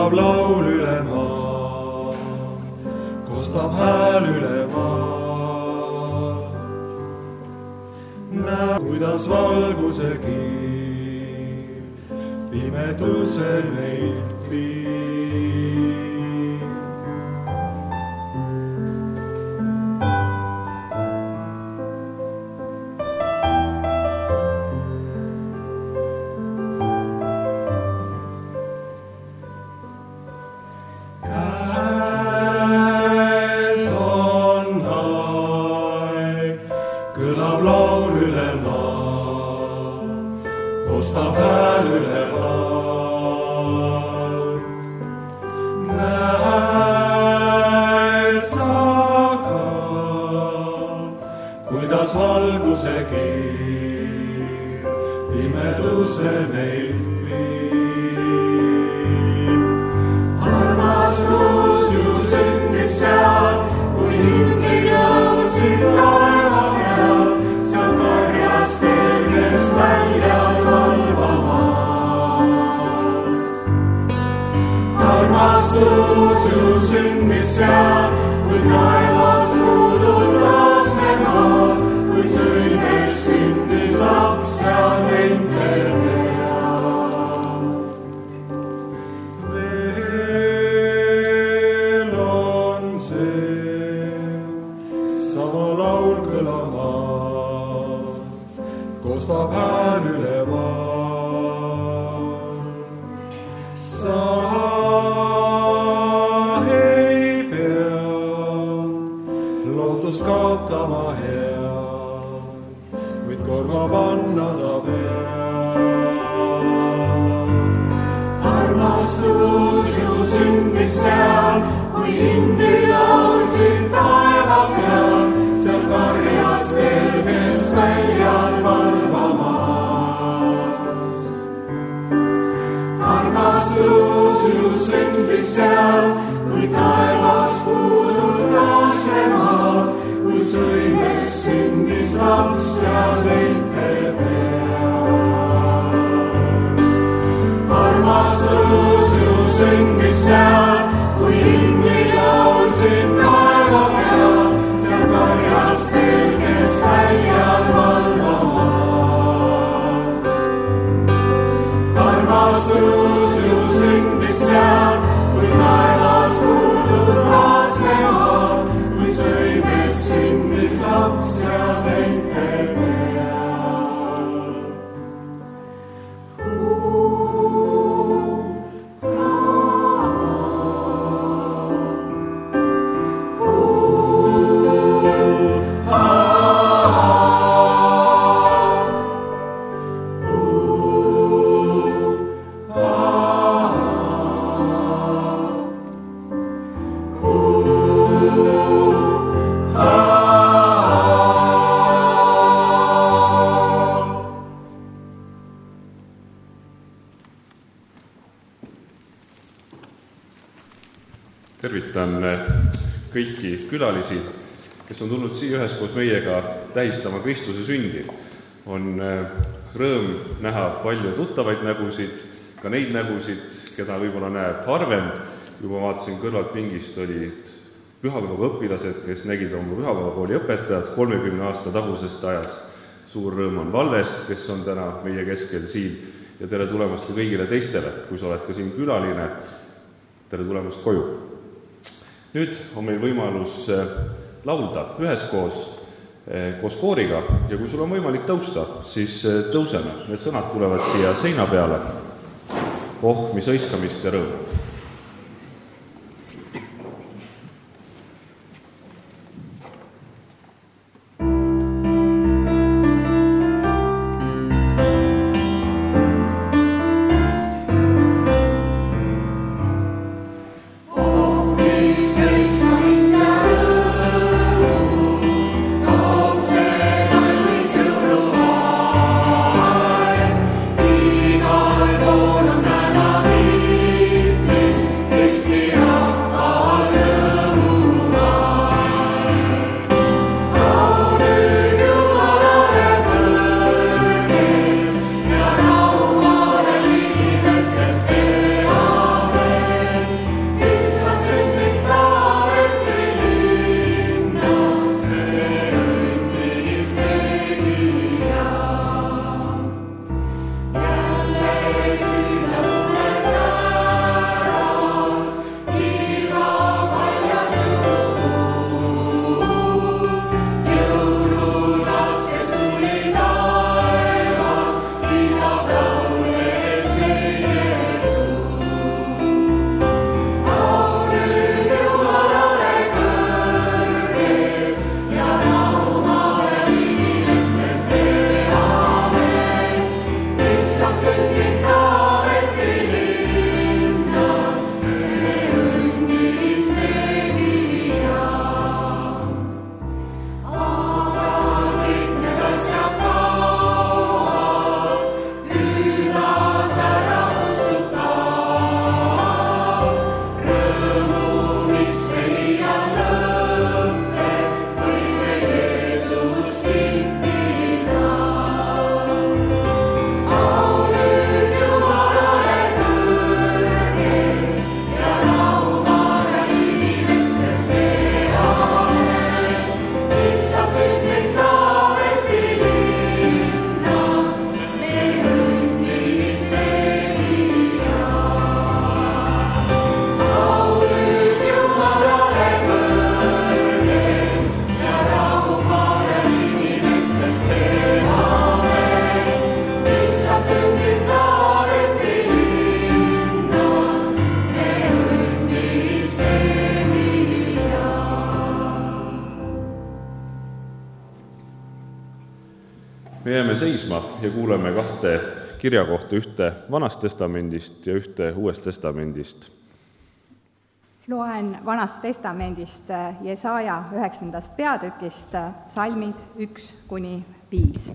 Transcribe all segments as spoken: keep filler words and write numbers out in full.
kõlab laul üle maa, kostab hääl üle maa. Näe, kuidas valguse kiir pimedusel meid viib. Kostab hääl üle maalt. Näed sa ka, kuidas valguse kiir pimeduse meid viib. Armastus ju sündis seal, kui hingid jõusid taeva peal, seal karjas telgest väljad valvamas. Armastus ju sündis seal, kui taevas puudutas me maad, kui sõimes sündis laps ja enkel peal. Veel on see sama laul kõlamas, kostab hääl üle maa. Sa ei pea lootust kaotama hea, kuid korma panna ta peal. Armastus ju sündis seal, kui hingid laulsid taeva peal, seal karjas telgest väljad valvamas. Armastus ju sündis seal, kui taevas puudutas me maad, kui sõimes sündis laps ja leike peal. Armastus ju sündis seal, kui hingid laulsid taeva peal, seal karjas telgest väljad valvamas. Armastus ju sündis seal, kui taevas puudutas me maad, kui sõimes sündis laps ja leike peal. Tervitan kõiki külalisi, kes on tulnud siia üheskoos meiega tähistama Kristuse sündi. On rõõm näha palju tuttavaid nägusid, ka neid nägusid, keda võib-olla näeb harvem. Juba vaatasin kõrvalt pingist olid pühapäeva õpilased, kes nägid oma pühapäevakooli õpetajad kolmekümne aasta tagusest ajast. Suur rõõm on Valvest, kes on täna meie keskel siin, ja tere tulemast ka kõigile teistele, kui sa oled ka siin külaline. Tere tulemast koju. Nüüd on meil võimalus laulda üheskoos koos kooriga ja kui sul on võimalik tõusta, siis tõuseme. Need sõnad tulevad siia seina peale. Oh, mis õiskamist ja rõõm. Igal pool on täna viid me jääme seisma ja kuuleme kahte kirja kohta, ühte Vanast Testamendist ja ühte Uuest Testamendist. Loen Vanast Testamendist Jesaja üheksandast peatükist salmid üks kuni viis.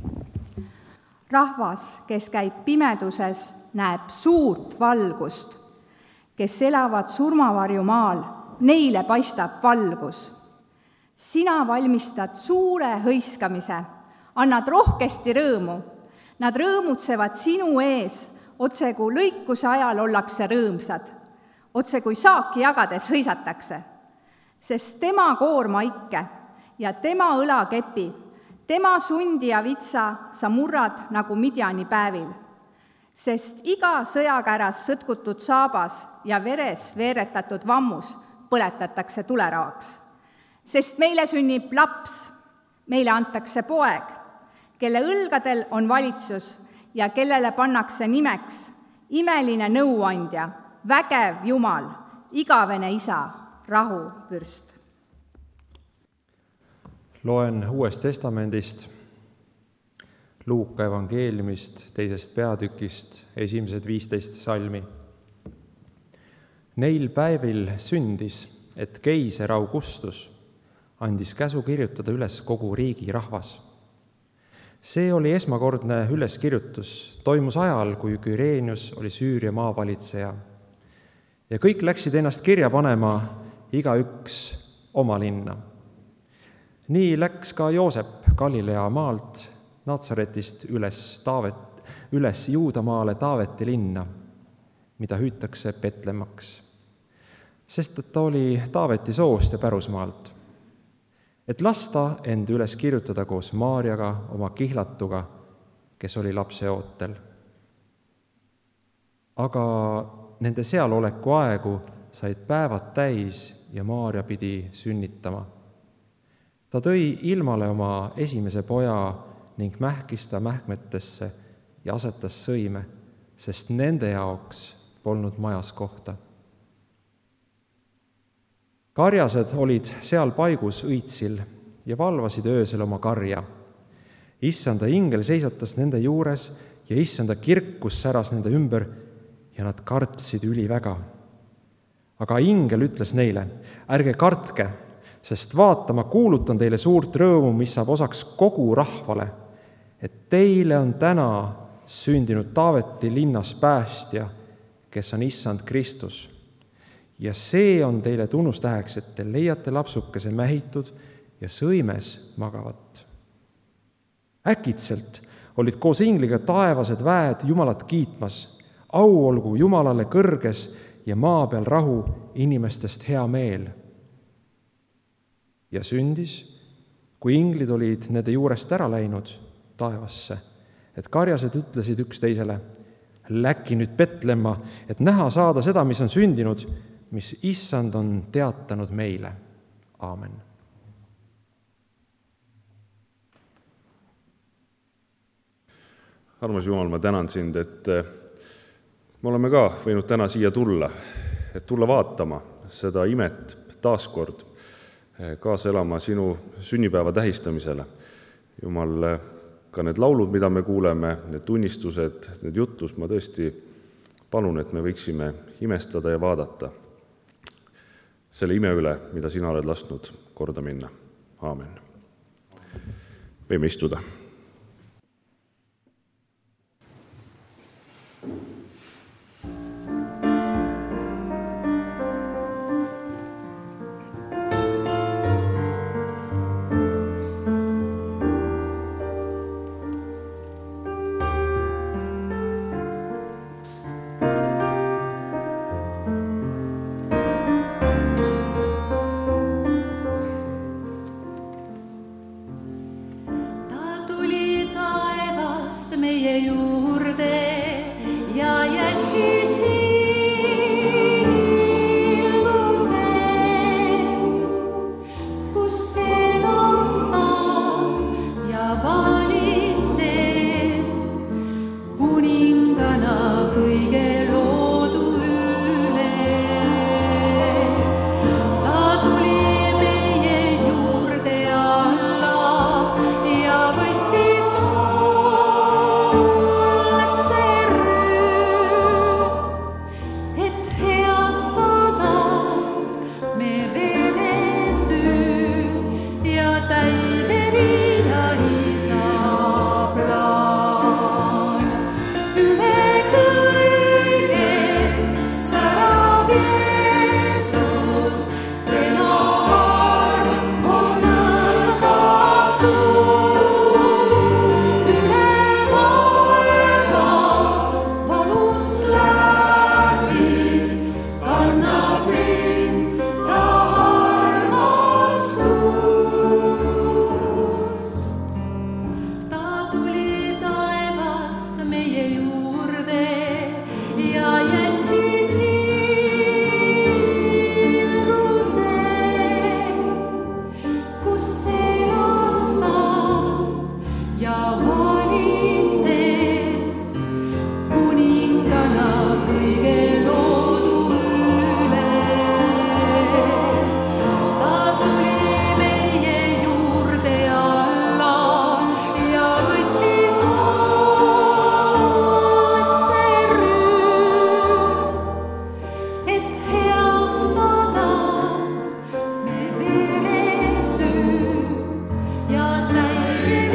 Rahvas, kes käib pimeduses, näeb suurt valgust. Kes elavad surmavarjumaal, neile paistab valgus. Sina valmistad suure hõiskamise, annad rohkesti rõõmu. Nad rõõmutsevad sinu ees, otse kui lõikuse ajal ollakse rõõmsad. Otse kui saaki jagades hõisatakse. Sest tema koorma ikke ja tema õlakepi, tema sundi ja vitsa sa murrad nagu Midjani päevil. Sest iga sõjakäras sõtkutud saabas ja veres veeretatud vammus põletatakse tuleraaks. Sest meile sünnib laps, meile antakse poeg, kelle õlgadel on valitsus ja kellele pannakse nimeks imeline nõuandja, vägev Jumal, igavene isa, rahuvürst. Loen Uuest Testamendist, Luuka evangeeliumist, teisest peatükist, esimesed viisteist salmi. Neil päevil sündis, et keiser Augustus andis käsu kirjutada üles kogu riigi rahvas. See oli esmakordne üleskirjutus, toimus ajal, kui Küreenius oli Süüria maavalitseja. Ja kõik läksid ennast kirja panema, igaüks oma linna. Nii läks ka Joosep Galilea maalt Natsaretist üles, Taavet, üles Juudamaale Taaveti linna, mida hüütakse Betlemmaks, sest ta oli Taaveti soost ja pärusmaalt, et lasta end üles kirjutada koos Maarjaga, oma kihlatuga, kes oli lapse ootel. Aga nende sealoleku aegu said päevad täis ja Maarja pidi sünnitama. Ta tõi ilmale oma esimese poja ning mähkis ta mähkmetesse ja asetas sõime, sest nende jaoks polnud majas kohta. Karjased olid seal paigus õitsil ja valvasid öösel oma karja. Issanda ingel seisatas nende juures ja issanda kirkus säras nende ümber ja nad kartsid üliväga. Aga ingel ütles neile, ärge kartke, sest vaata, ma kuulutan teile suurt rõõmu, mis saab osaks kogu rahvale, et teile on täna sündinud Taaveti linnas päästja, kes on issand Kristus. Ja see on teile tunnustäheks, et te leiate lapsukese mähitud ja sõimes magavat. Äkitselt olid koos ingliga taevased väed Jumalat kiitmas, au olgu Jumalale kõrges ja maa peal rahu, inimestest hea meel. Ja sündis, kui inglid olid nende juurest ära läinud taevasse, et karjased ütlesid üks teisele, läki nüüd Betlemma, et näha saada seda, mis on sündinud, mis issand on teatanud meile. Aamen. Armas Jumal, ma tänan sind, et me oleme ka võinud täna siia tulla, et tulla vaatama seda imet taaskord, kaasa elama sinu sünnipäeva tähistamisele. Jumal, ka need laulud, mida me kuuleme, need tunnistused, need jutlus, ma tõesti palun, et me võiksime imestada ja vaadata selle ime üle, mida sina oled lasknud korda minna. Aamen. Võime istuda. Ja võttis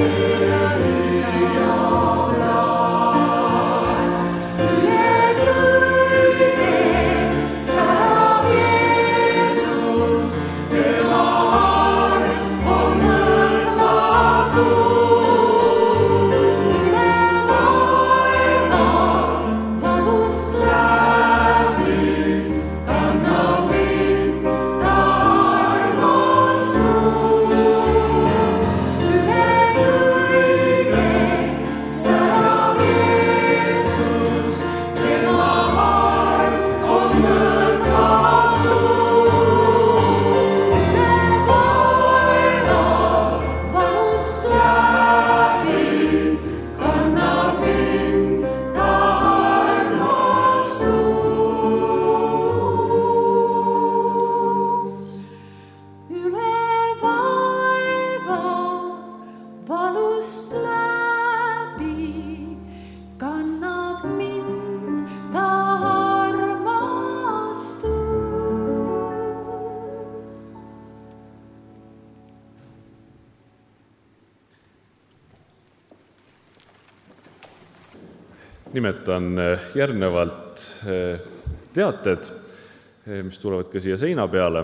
Nimetan järgnevalt teated, mis tulevad ka siia seina peale,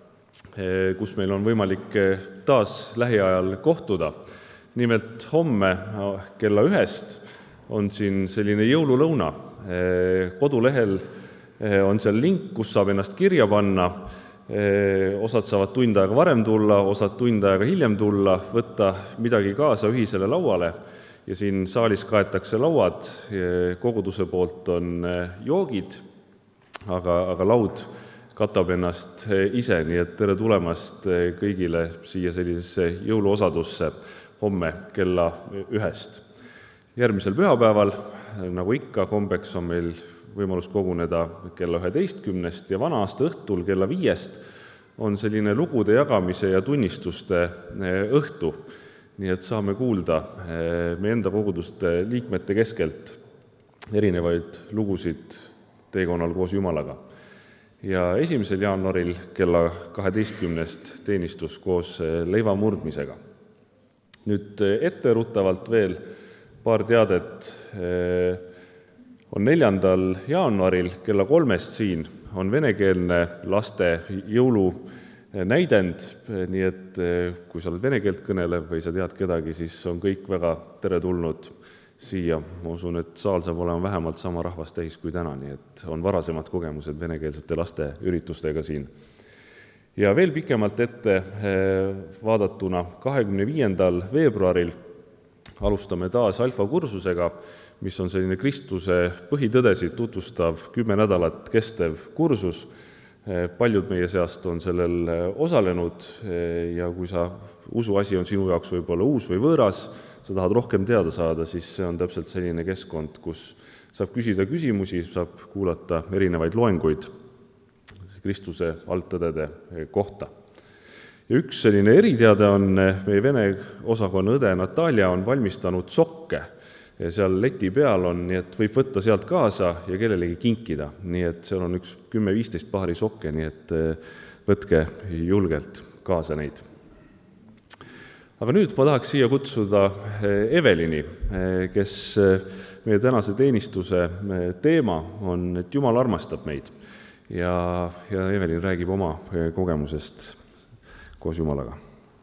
kus meil on võimalik taas lähiajal kohtuda. Nimelt homme kella ühest on siin selline jõululõuna. Kodulehel on seal link, kus saab ennast kirja panna. Osad saavad tund aega varem tulla, osad tund aega hiljem tulla, võtta midagi kaasa ühisele lauale. Ja siin saalis kaetakse lauad, koguduse poolt on joogid, aga, aga laud katab ennast ise, nii et tere tulemast kõigile siia sellisesse jõuluosadusse homme kella ühest. Järgmisel pühapäeval, nagu ikka, kombeks on meil võimalus koguneda kella üheteistkümnest ja vana aasta õhtul kella viiest on selline lugude jagamise ja tunnistuste õhtu. Nii et saame kuulda meie enda koguduste liikmete keskelt erinevaid lugusid teekonnal koos Jumalaga. Ja esimesel jaanuaril kella kaheteistkümnest teenistus koos leiva murdmisega. Nüüd etteruttavalt veel paar teadet. On neljandal jaanuaril kella kolmest siin on venekeelne laste jõulu näidend, nii et kui sa oled vene keelt kõnelev või sa tead kedagi, siis on kõik väga teretulnud siia. Ma usun, et saal saab olema vähemalt sama rahvast täis kui täna, nii et on varasemad kogemused venekeelsete laste üritustega siin. Ja veel pikemalt ette vaadatuna kahekümne viiendal veebruaril alustame taas alfa kursusega, mis on selline Kristuse põhitõdesid tutvustav kümme nädalat kestev kursus. Paljud meie seast on sellel osalenud ja kui sa usuasi on sinu jaoks võib-olla uus või võõras, sa tahad rohkem teada saada, siis see on täpselt selline keskkond, kus saab küsida küsimusi, saab kuulata erinevaid loenguid Kristuse alttõdede kohta. Ja üks selline eriteade on meie vene osakonna õde Natalia on valmistanud sokke. Ja seal leti peal on, nii et võib võtta sealt kaasa ja kellelegi kinkida. Nii et seal on üks kümme viisteist paari sokke, nii et võtke julgelt kaasa neid. Aga nüüd ma tahaks siia kutsuda Evelini, kes meie tänase teenistuse teema on, et Jumal armastab meid. Ja, ja Evelin räägib oma kogemusest koos Jumalaga.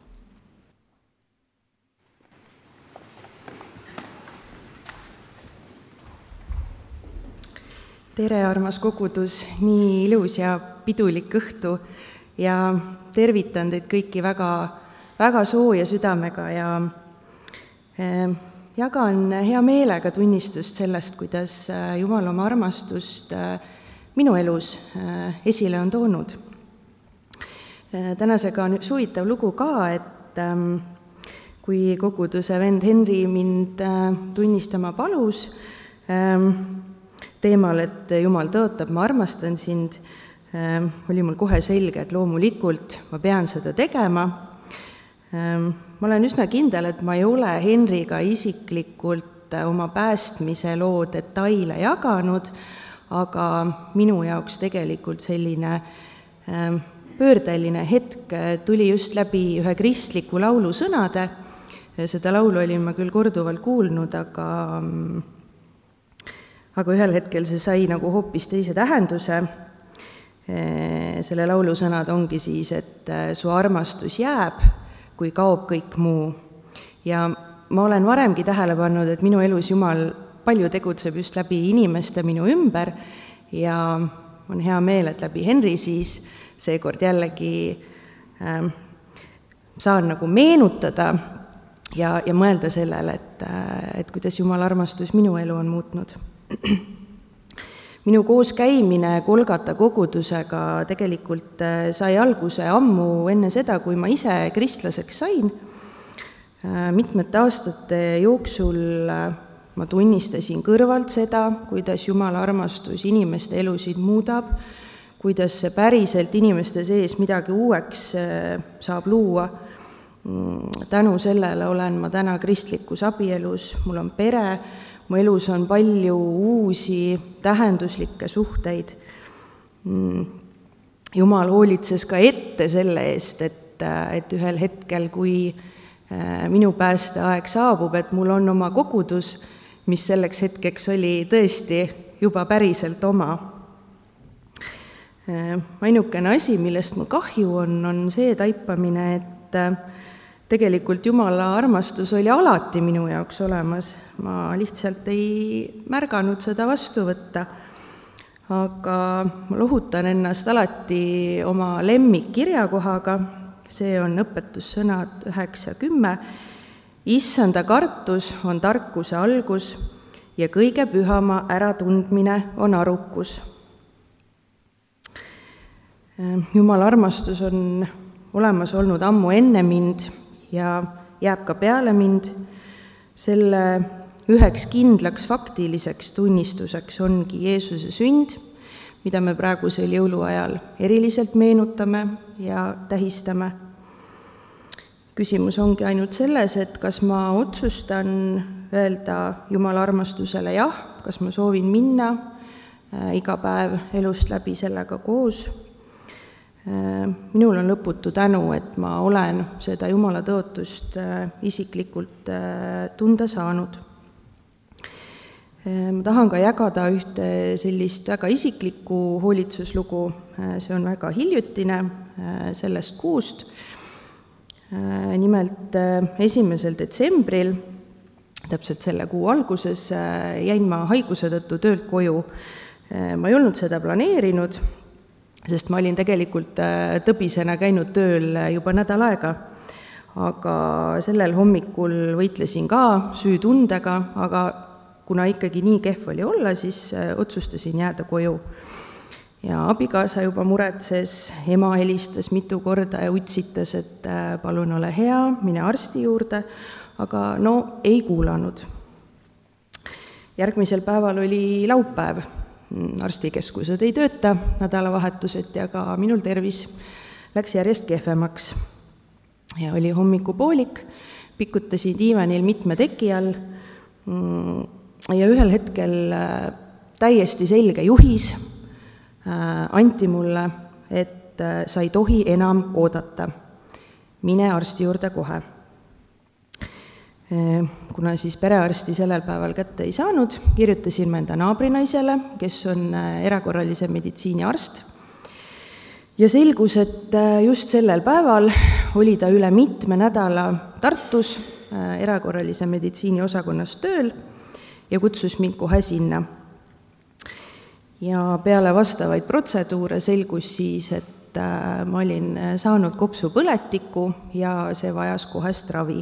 Tere, armas kogudus, nii ilus ja pidulik õhtu ja tervitan teid kõiki väga, väga sooja südamega ja eh, jagan hea meelega tunnistust sellest, kuidas Jumal oma armastust eh, minu elus eh, esile on toonud. Eh, tänasega on üks huvitav lugu ka, et eh, kui koguduse vend Henri mind eh, tunnistama palus, eh, teemal, et Jumal tõotab, ma armastan sind, oli mul kohe selge, et loomulikult ma pean seda tegema. Ma olen üsna kindel, et ma ei ole Henriga isiklikult oma päästmise loo detaile jaganud, aga minu jaoks tegelikult selline pöördeline hetk tuli just läbi ühe kristliku laulu sõnade, seda laulu olin ma küll korduvalt kuulnud, aga, aga ühel hetkel see sai nagu hoopis teise tähenduse. Selle laulu sõnad ongi siis, et su armastus jääb, kui kaob kõik muu. Ja ma olen varemgi tähele pannud, et minu elus Jumal palju tegutseb just läbi inimeste minu ümber ja on hea meel, et läbi Henri siis seekord jällegi äh, saan nagu meenutada ja, ja mõelda sellele, et, et kuidas Jumala armastus minu elu on muutnud. Minu koos käimine Golgata kogudusega tegelikult sai alguse ammu enne seda, kui ma ise kristlaseks sain. Mitmete aastate jooksul ma tunnistasin kõrvalt seda, kuidas Jumala armastus inimeste elusid muudab, kuidas see päriselt inimeste sees midagi uueks saab luua. Tänu sellele olen ma täna kristlikus abielus, mul on pere, mu elus on palju uusi tähenduslikke suhteid. Jumal hoolitses ka ette selle eest, et, et ühel hetkel, kui minu päästeaeg saabub, et mul on oma kogudus, mis selleks hetkeks oli tõesti juba päriselt oma. Ainukene asi, millest mul kahju on, on see taipamine, et tegelikult Jumala armastus oli alati minu jaoks olemas. Ma lihtsalt ei märganud seda vastu võtta. Aga ma lohutan ennast alati oma lemmikkirjakohaga. See on õpetussõnad üheksa kümme. Issanda kartus on tarkuse algus ja kõige pühama äratundmine on arukus. Jumala armastus on olemas olnud ammu enne mind ja jääb ka peale mind. Selle üheks kindlaks faktiliseks tunnistuseks ongi Jeesuse sünd, mida me praegusel jõuluajal eriliselt meenutame ja tähistame. Küsimus ongi ainult selles, et kas ma otsustan öelda Jumala armastusele jah, kas ma soovin minna iga päev elust läbi sellega koos. Minul on lõputu tänu, et ma olen seda Jumala tõotust isiklikult tunda saanud. Ma tahan ka jagada ühte sellist väga isiklikku hoolitsuslugu, see on väga hiljutine sellest kuust. Nimelt esimesel detsembril, täpselt selle kuu alguses, jäin ma haiguse tõttu töölt koju. Ma ei olnud seda planeerinud, sest ma olin tegelikult tõbisena käinud tööl juba nädal aega, aga sellel hommikul võitlesin ka süütundega, aga kuna ikkagi nii kehv oli olla, siis otsustasin jääda koju. Ja abikaasa juba muretses, ema helistas mitu korda ja utsitas, et palun ole hea, mine arsti juurde, aga no ei kuulanud. Järgmisel päeval oli laupäev. Arstikeskused ei tööta nädalavahetuset ja ka minul tervis läks järjest kehvemaks. Ja oli hommikupoolik, pikutasin diivanil mitme teki all ja ühel hetkel täiesti selge juhis anti mulle, et sa ei tohi enam oodata. Mine arsti juurde kohe. Kuna siis perearsti sellel päeval kätte ei saanud, kirjutasin ma enda naabrinaisele, kes on erakorralise meditsiini arst. Ja selgus, et just sellel päeval oli ta üle mitme nädala Tartus erakorralise meditsiini osakonnas tööl ja kutsus mind kohe sinna. Ja peale vastavaid protseduure selgus siis, et ma olin saanud kopsupõletiku ja see vajas kohest ravi.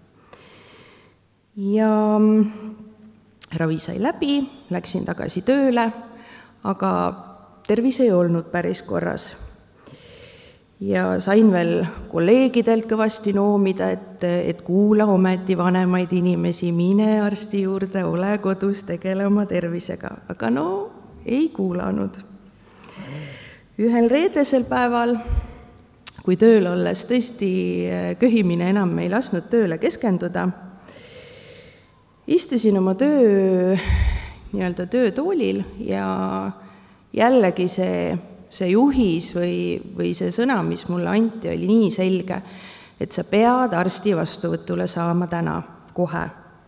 Ja ravi sai läbi, läksin tagasi tööle, aga tervis ei olnud päris korras. Ja sain veel kolleegidelt kõvasti noomida, et, et kuula ometi vanemaid inimesi, mine arsti juurde, ole kodus, tegele oma tervisega. Aga no, ei kuulanud. Ühel reedesel päeval, kui tööl olles tõesti köhimine enam ei lasknud tööle keskenduda, istusin oma töö, nii-öelda töötoolil ja jällegi see, see juhis või, või see sõna, mis mulle anti, oli nii selge, et sa pead arsti vastuvõtule saama täna, kohe.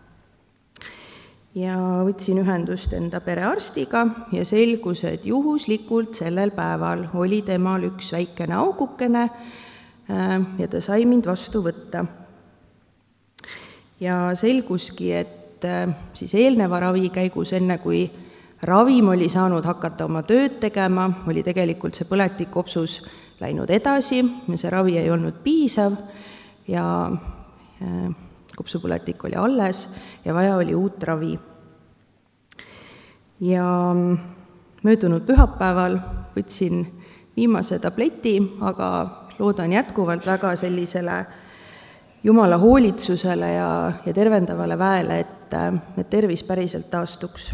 Ja võtsin ühendust enda perearstiga ja selgus, et juhuslikult sellel päeval oli temal üks väikene augukene ja ta sai mind vastu võtta. Ja selguski, et siis eelneva ravi käigus, enne kui ravim oli saanud hakata oma tööd tegema, oli tegelikult see põletikopsus läinud edasi ja see ravi ei olnud piisav ja kopsupõletik oli alles ja vaja oli uut ravi. Ja möödunud pühapäeval võtsin viimase tableti, aga loodan jätkuvalt väga sellisele Jumala hoolitsusele ja, ja tervendavale väele, et, et tervis päriselt taastuks.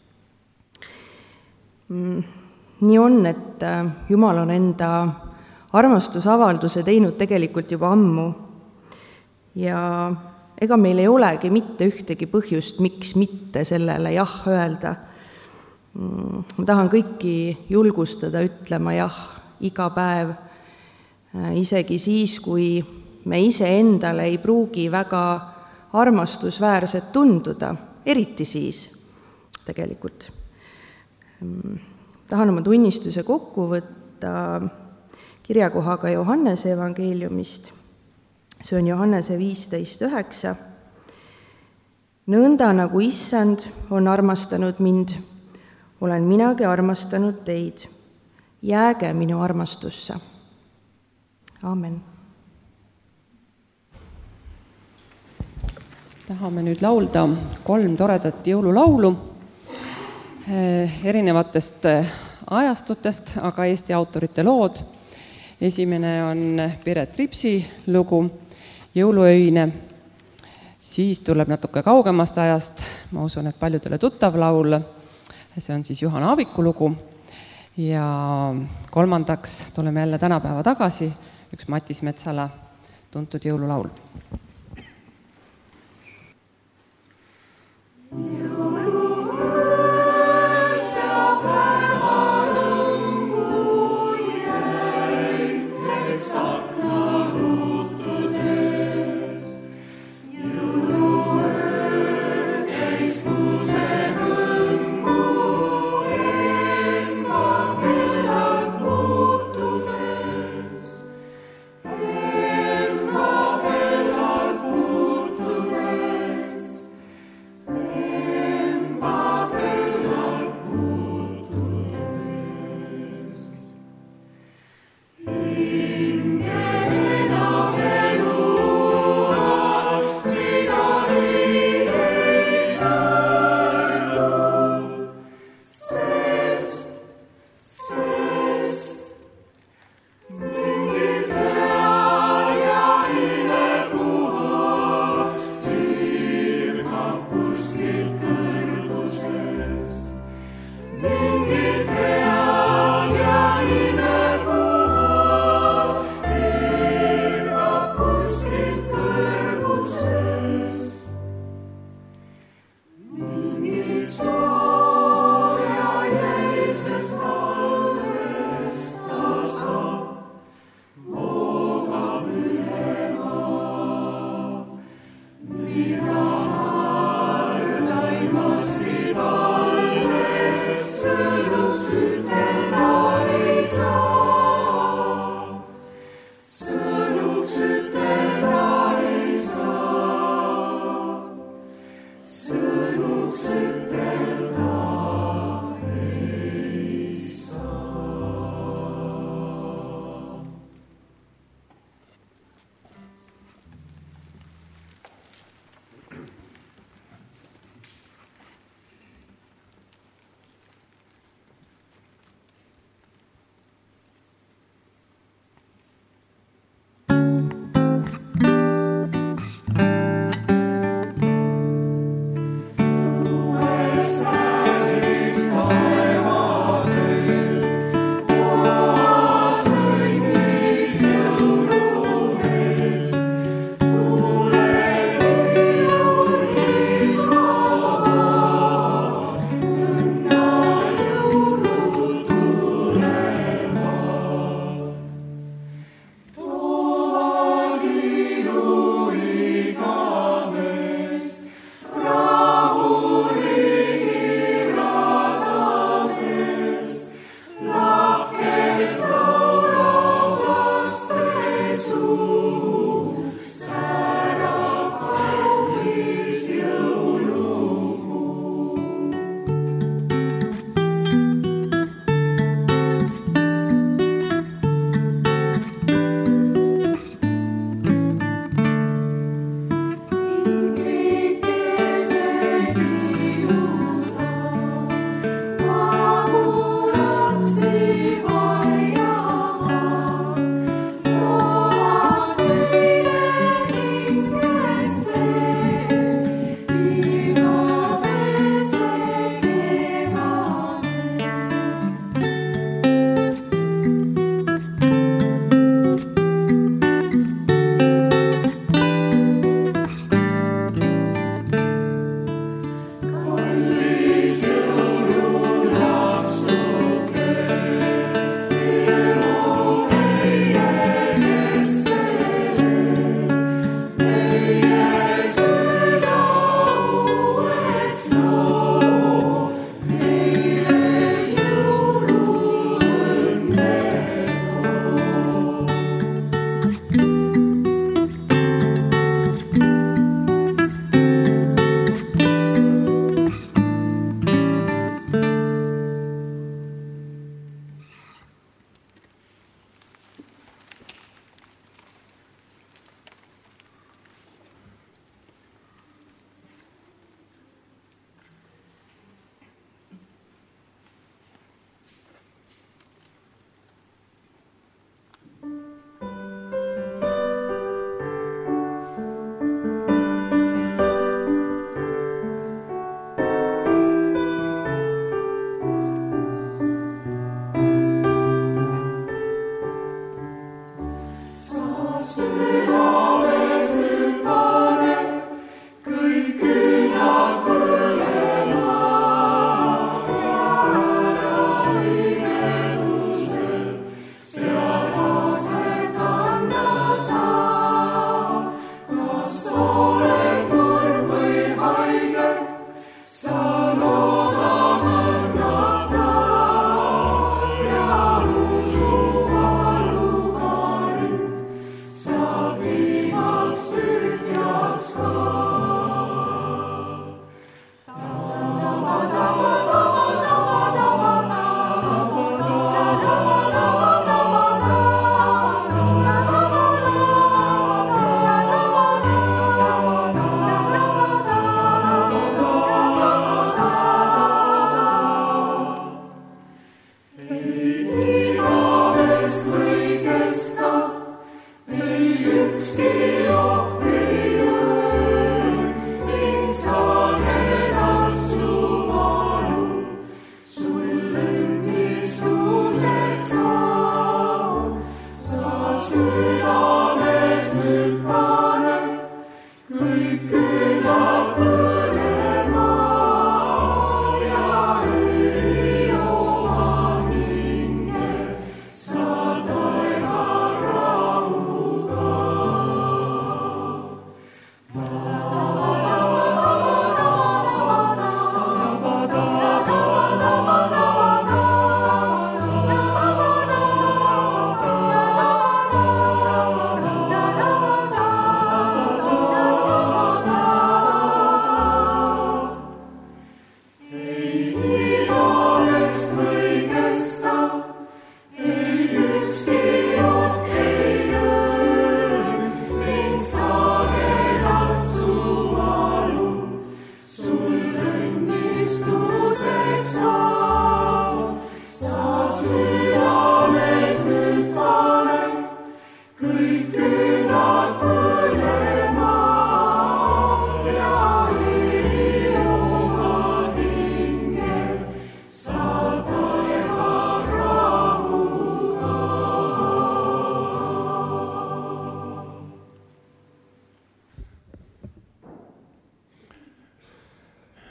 Nii on, et Jumal on enda armastusavalduse teinud tegelikult juba ammu ja ega meil ei olegi mitte ühtegi põhjust, miks mitte sellele jah öelda. Ma tahan kõiki julgustada ütlema jah iga päev, isegi siis, kui me ise endale ei pruugi väga armastusväärsed tunduda, eriti siis tegelikult. Tahan oma tunnistuse kokku võtta kirjakohaga Johannese evangeeliumist. See on Johannese viisteist üheksa. Nõnda nagu Issand on armastanud mind, olen minagi armastanud teid. Jääge minu armastusse. Aamen. Tahame nüüd laulda kolm toredat jõululaulu erinevatest ajastutest, aga Eesti autorite lood. Esimene on Piret Ripsi lugu Jõuluöine. Siis tuleb natuke kaugemast ajast, ma usun, et paljudele tuttav laul. See on siis Juhan Aaviku lugu ja kolmandaks tuleme jälle tänapäeva tagasi, üks Matis Metsala tuntud jõululaul. Bella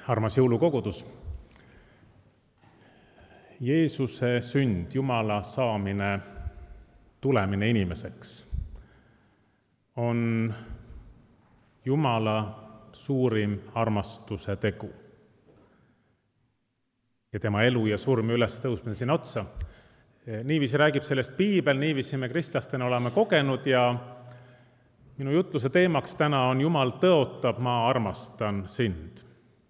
armas jõulukogudus. Jeesuse sünd, Jumala saamine, tulemine inimeseks on Jumala suurim armastuse tegu. Ja tema elu ja surm üles tõusmine sinna otsa. Niiviisi räägib sellest piibel, niiviisi me kristlastena oleme kogenud ja minu jutluse teemaks täna on Jumal tõotab, ma armastan sind.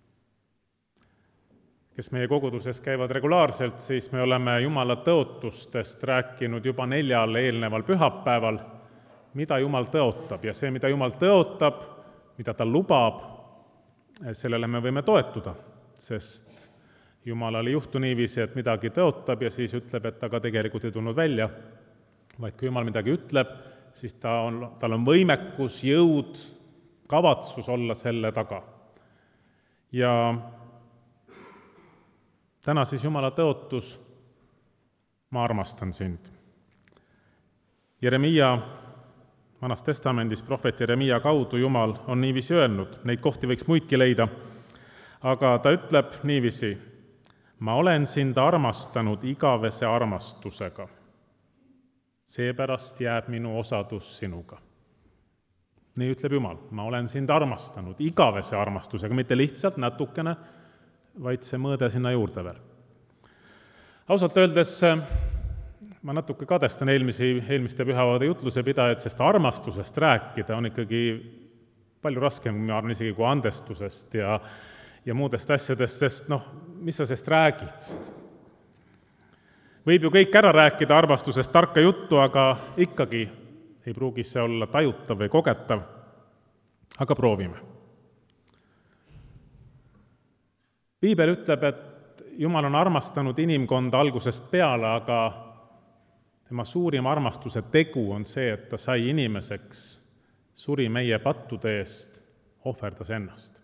Kes meie koguduses käivad regulaarselt, siis me oleme Jumala tõotustest rääkinud juba neljal eelneval pühapäeval, mida Jumal tõotab ja see, mida Jumal tõotab, mida ta lubab, sellele me võime toetuda, sest Jumalal ei juhtu niiviisi, et midagi tõotab ja siis ütleb, et aga tegelikult ei tulnud välja, vaid kui Jumal midagi ütleb, siis ta on, tal on võimekus, jõud, kavatsus olla selle taga. Ja täna siis Jumala tõotus, ma armastan sind. Jeremiia Vanas Testamendis prohvet Jeremiia kaudu Jumal on niiviisi öelnud, neid kohti võiks muidki leida, aga ta ütleb niiviisi, ma olen sind armastanud igavese armastusega. Seepärast jääb minu osadus sinuga. Nii ütleb Jumal, ma olen sind armastanud igavese armastusega, mitte lihtsalt natukene, vaid see mõõde sinna juurde veel. Ausalt öeldes ma natuke kadestan eelmisi, eelmiste pühavaade jutluse pidajad, sest armastusest rääkida on ikkagi palju raskem, ma arvan isegi kui andestusest ja, ja muudest asjadest, sest noh, mis sa sest räägid? Võib ju kõik ära rääkida armastusest tarka juttu, aga ikkagi ei pruugi see olla tajutav või kogetav, aga proovime. Piibel ütleb, et Jumal on armastanud inimkonda algusest peale, aga tema suurim armastuse tegu on see, et ta sai inimeseks, suri meie pattude eest, ohverdas ennast.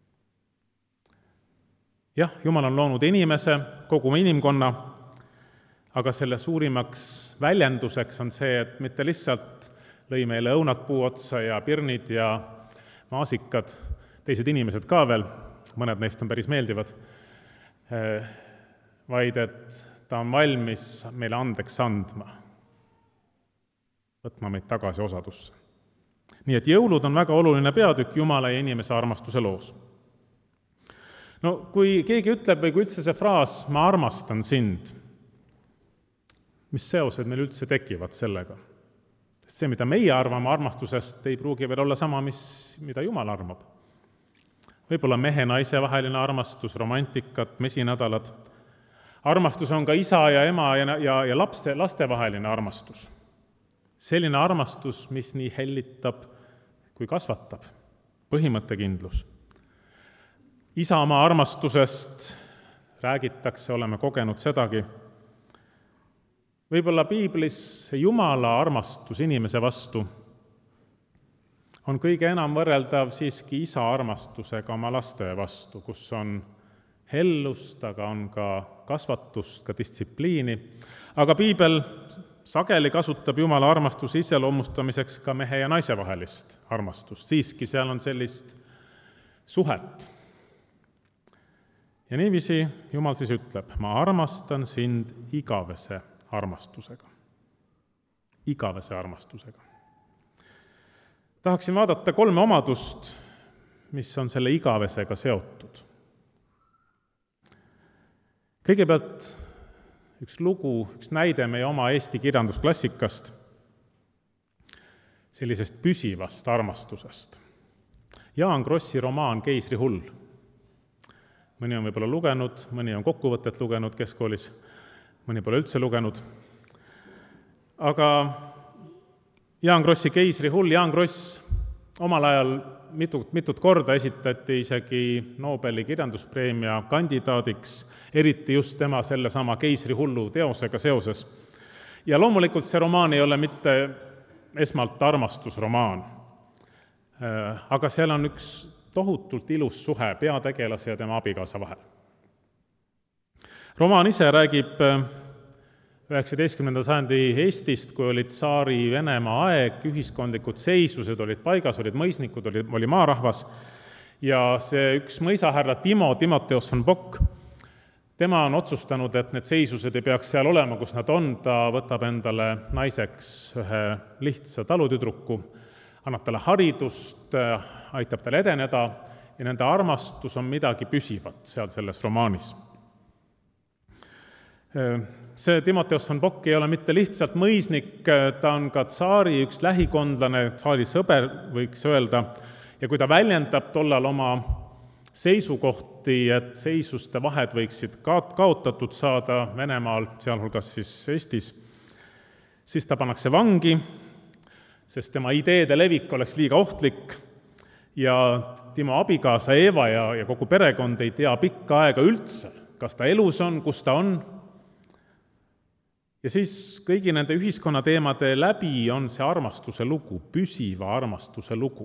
Jah, Jumal on loonud inimese, kogu inimkonna, aga selle suurimaks väljenduseks on see, et mitte lihtsalt lõi meile õunad puu otsa ja pirnid ja maasikad, teised inimesed ka veel, mõned neist on päris meeldivad, vaid et ta on valmis meile andeks andma, võtma meid tagasi osadusse. Nii et jõulud on väga oluline peatükk Jumala ja inimese armastuse loos. No kui keegi ütleb või kui üldse see fraas, ma armastan sind, mis seosed meil üldse tekivad sellega? Sest see, mida meie arvame armastusest, ei pruugi veel olla sama, mis, mida Jumal armab. Võib-olla mehe-naise vaheline armastus, romantikat, mesinädalad. Armastus on ka isa ja ema ja, ja, ja lapste, lastevaheline armastus. Selline armastus, mis nii hellitab kui kasvatab. Põhimõttekindlus. Isamaa armastusest räägitakse, oleme kogenud sedagi. Võib-olla piiblis Jumala armastus inimese vastu on kõige enam võrreldav siiski isa armastusega oma laste vastu, kus on hellust, aga on ka kasvatust, ka distsipliini. Aga piibel sageli kasutab Jumala armastuse iseloomustamiseks ka mehe ja naise vahelist armastust. Siiski seal on sellist suhet. Ja niiviisi Jumal siis ütleb, ma armastan sind igavese armastusega. Igavese armastusega. Tahaksin vaadata kolme omadust, mis on selle igavesega seotud. Kõigepealt üks lugu, üks näide meie oma Eesti kirjandusklassikast, sellisest püsivast armastusest. Jaan Krossi romaan Keisri hull. Mõni on võib-olla lugenud, mõni on kokkuvõtet lugenud keskkoolis, mõni pole üldse lugenud. Aga Jaan Krossi Keisri hull, Jaan Kross omal ajal mitut, mitut korda esitati isegi Nobeli kirjanduspreemia kandidaadiks, eriti just tema sellesama Keisri hullu teosega seoses. Ja loomulikult see romaan ei ole mitte esmalt armastusromaan, aga seal on üks tohutult ilus suhe peategelase ja tema abikaasa vahel. Romaan ise räägib üheksateistkümnenda sajandi Eestist, kui olid tsaari Venemaa aeg, ühiskondlikud seisused olid paigas, olid mõisnikud, oli, oli maarahvas ja see üks mõisahärra Timo, Timotheus von Bock, tema on otsustanud, et need seisused ei peaks seal olema, kus nad on, ta võtab endale naiseks ühe lihtsa talutüdruku, annab talle haridust, aitab talle edeneda ja nende armastus on midagi püsivat seal selles romaanis. See Timotheus von Bock ei ole mitte lihtsalt mõisnik, ta on ka tsaari üks lähikondlane, tsaari sõber, võiks öelda, ja kui ta väljendab tollal oma seisukohti, et seisuste vahed võiksid kaotatud saada Venemaal, sealhulgas siis Eestis, siis ta pannakse vangi, sest tema ideede levik oleks liiga ohtlik ja Timo abikaasa Eeva ja, ja kogu perekond ei tea pikka aega üldse, kas ta elus on, kus ta on. Ja siis kõigi nende ühiskonnateemade läbi on see armastuse lugu, püsiva armastuse lugu.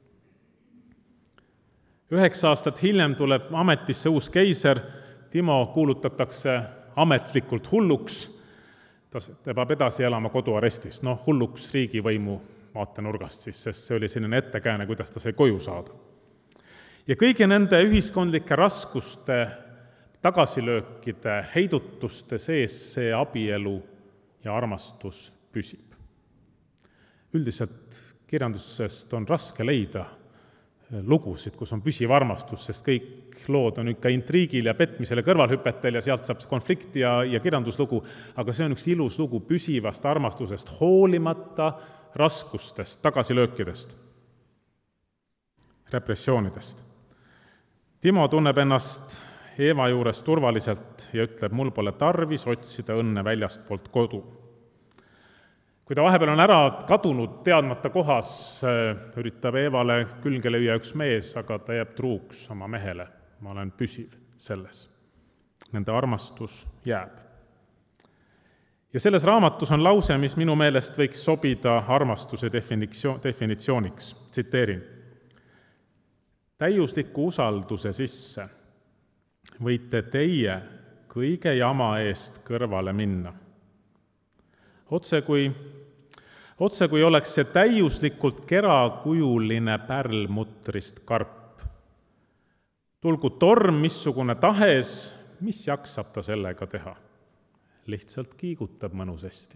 Üheksa aastat hiljem tuleb ametisse uus keiser, Timo kuulutatakse ametlikult hulluks, ta peab edasi elama koduarestis, noh hulluks riigivõimu vaatenurgast siis, sest see oli selline ettekääne, kuidas ta sai koju saada. Ja kõigi nende ühiskondlike raskuste, tagasilöökide, heidutuste sees see abielu ja armastus püsib. Üldiselt kirjandusest on raske leida lugusid, kus on püsiv armastus, sest kõik lood on ikka intriigil ja petmisele kõrvalhüpetel ja sealt saab konflikt ja, ja kirjanduslugu, aga see on üks ilus lugu püsivast armastusest, hoolimata raskustest, tagasilöökidest, repressioonidest. Timo tunneb ennast Eeva juures turvaliselt ja ütleb, mul pole tarvis otsida õnne väljastpoolt kodu. Kui ta vahepeal on ära kadunud teadmata kohas, üritab Eevale külge lüüa üks mees, aga ta jääb truuks oma mehele. Ma olen püsiv selles. Nende armastus jääb. Ja selles raamatus on lause, mis minu meelest võiks sobida armastuse definitsiooniks. Tsiteerin. Täiusliku usalduse sisse võite teie kõige jama eest kõrvale minna. Otse kui, otse kui oleks see täiuslikult kerakujuline pärlmutrist karp. Tulgu torm missugune tahes, mis jaksab ta sellega teha? Lihtsalt kiigutab mõnusasti.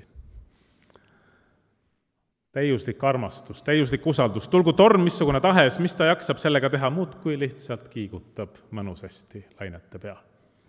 Täiuslik armastus, täiuslik usaldus. Tulgu torm missugune tahes, mis ta jaksab sellega teha? Muud kui lihtsalt kiigutab mõnusasti lainete peal.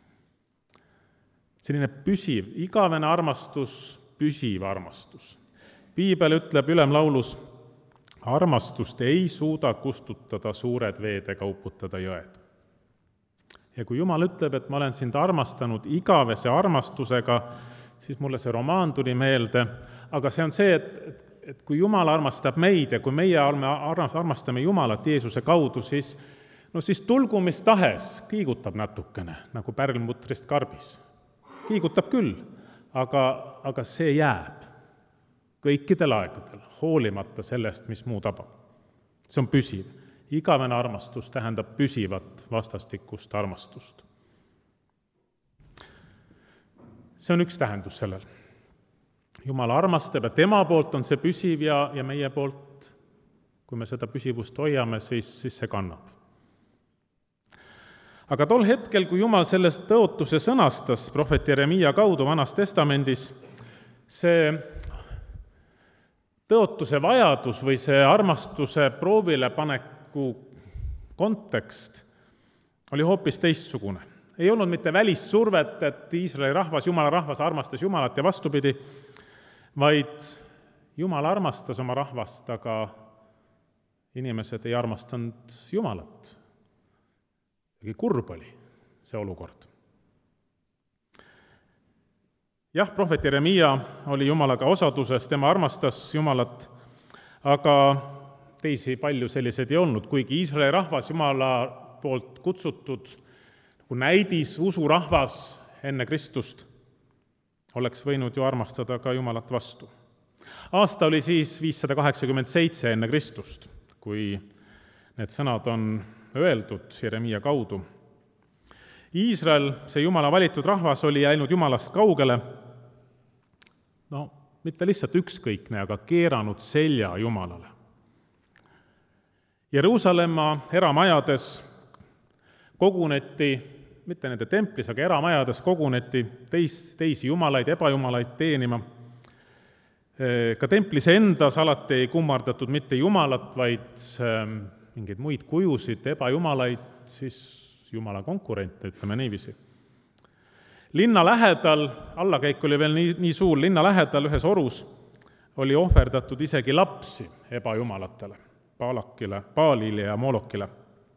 Selline püsiv, igavene armastus, püsiv armastus. Piibel ütleb ülemlaulus, armastust ei suuda kustutada suured veed ega uputada jõed. Ja kui Jumal ütleb, et ma olen sind armastanud igavese armastusega, siis mulle see romaan tuli meelde, aga see on see, et, et, et kui Jumal armastab meid ja kui meie armastame Jumalat Jeesuse kaudu, siis, no siis tulgu mis tahes, kiigutab natukene, nagu pärlmutrist karbis. Kiigutab küll, aga, aga see jääb kõikidel aegadel, hoolimata sellest, mis muu tabab. See on püsiv. Igavene armastus tähendab püsivat vastastikust armastust. See on üks tähendus sellel. Jumal armastab ja tema poolt on see püsiv ja, ja meie poolt, kui me seda püsivust hoiame, siis, siis see kannab. Aga tol hetkel, kui Jumal sellest tõotuse sõnastas prohvet Jeremiia kaudu Vanas Testamendis, see tõotuse vajadus või see armastuse proovile panek kontekst oli hoopis teistsugune. Ei olnud mitte välissurvet, et Iisraeli rahvas, Jumala rahvas armastas Jumalat ja vastupidi, vaid Jumal armastas oma rahvast, aga inimesed ei armastanud Jumalat. Kurb oli see olukord. Jah, prohvet Jeremiia oli Jumalaga osaduses, tema armastas Jumalat, aga teisi palju sellised ei olnud, kuigi Iisraeli rahvas Jumala poolt kutsutud nagu näidis usurahvas enne Kristust, oleks võinud ju armastada ka Jumalat vastu. Aasta oli siis viissada kaheksakümmend seitse enne Kristust, kui need sõnad on öeldud Jeremiia kaudu. Iisrael, see Jumala valitud rahvas, oli läinud Jumalast kaugele, no mitte lihtsalt ükskõikne, aga keeranud selja Jumalale. Jeruusalemma eramajades koguneti, mitte nende templis, aga eramajades koguneti teis, teisi jumalaid, ebajumalaid teenima. Ka templis endas alati ei kummardatud mitte jumalat, vaid mingeid muid kujusid, ebajumalaid, siis jumala konkurente, ütleme niiviisi. Linna lähedal, allakäik oli veel nii, nii suur, linna lähedal ühes orus oli ohverdatud isegi lapsi ebajumalatele, Baalakile, Baalile ja Molokile.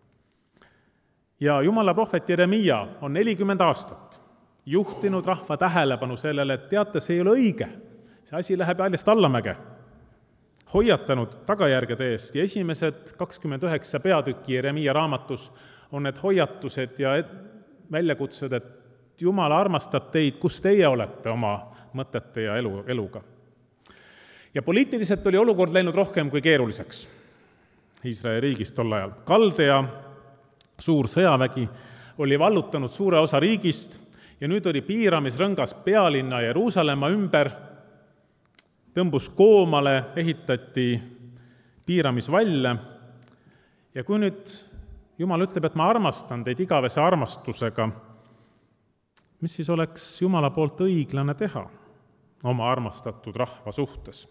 Ja jumala prohvet Jeremia on nelikümmend aastat juhtinud rahva tähelepanu sellele, et teate, see ei ole õige, see asi läheb jäljest allamäge. Hoiatanud tagajärgede eest ja esimesed kakskümmend üheksa peatükki Jeremia raamatus on need hoiatused ja väljakutsed, et Jumal armastab teid, kus teie olete oma mõtete ja elu, eluga. Ja poliitiliselt oli olukord läinud rohkem kui keeruliseks Iisraeli riigis tol ajal. Kaldea suur sõjavägi oli vallutanud suure osa riigist ja nüüd oli piiramisrõngas pealinna Jeruusalemma ümber, tõmbus koomale, ehitati piiramisvalle ja kui nüüd Jumal ütleb, et ma armastan teid igavese armastusega, mis siis oleks Jumala poolt õiglane teha oma armastatud rahva suhtes?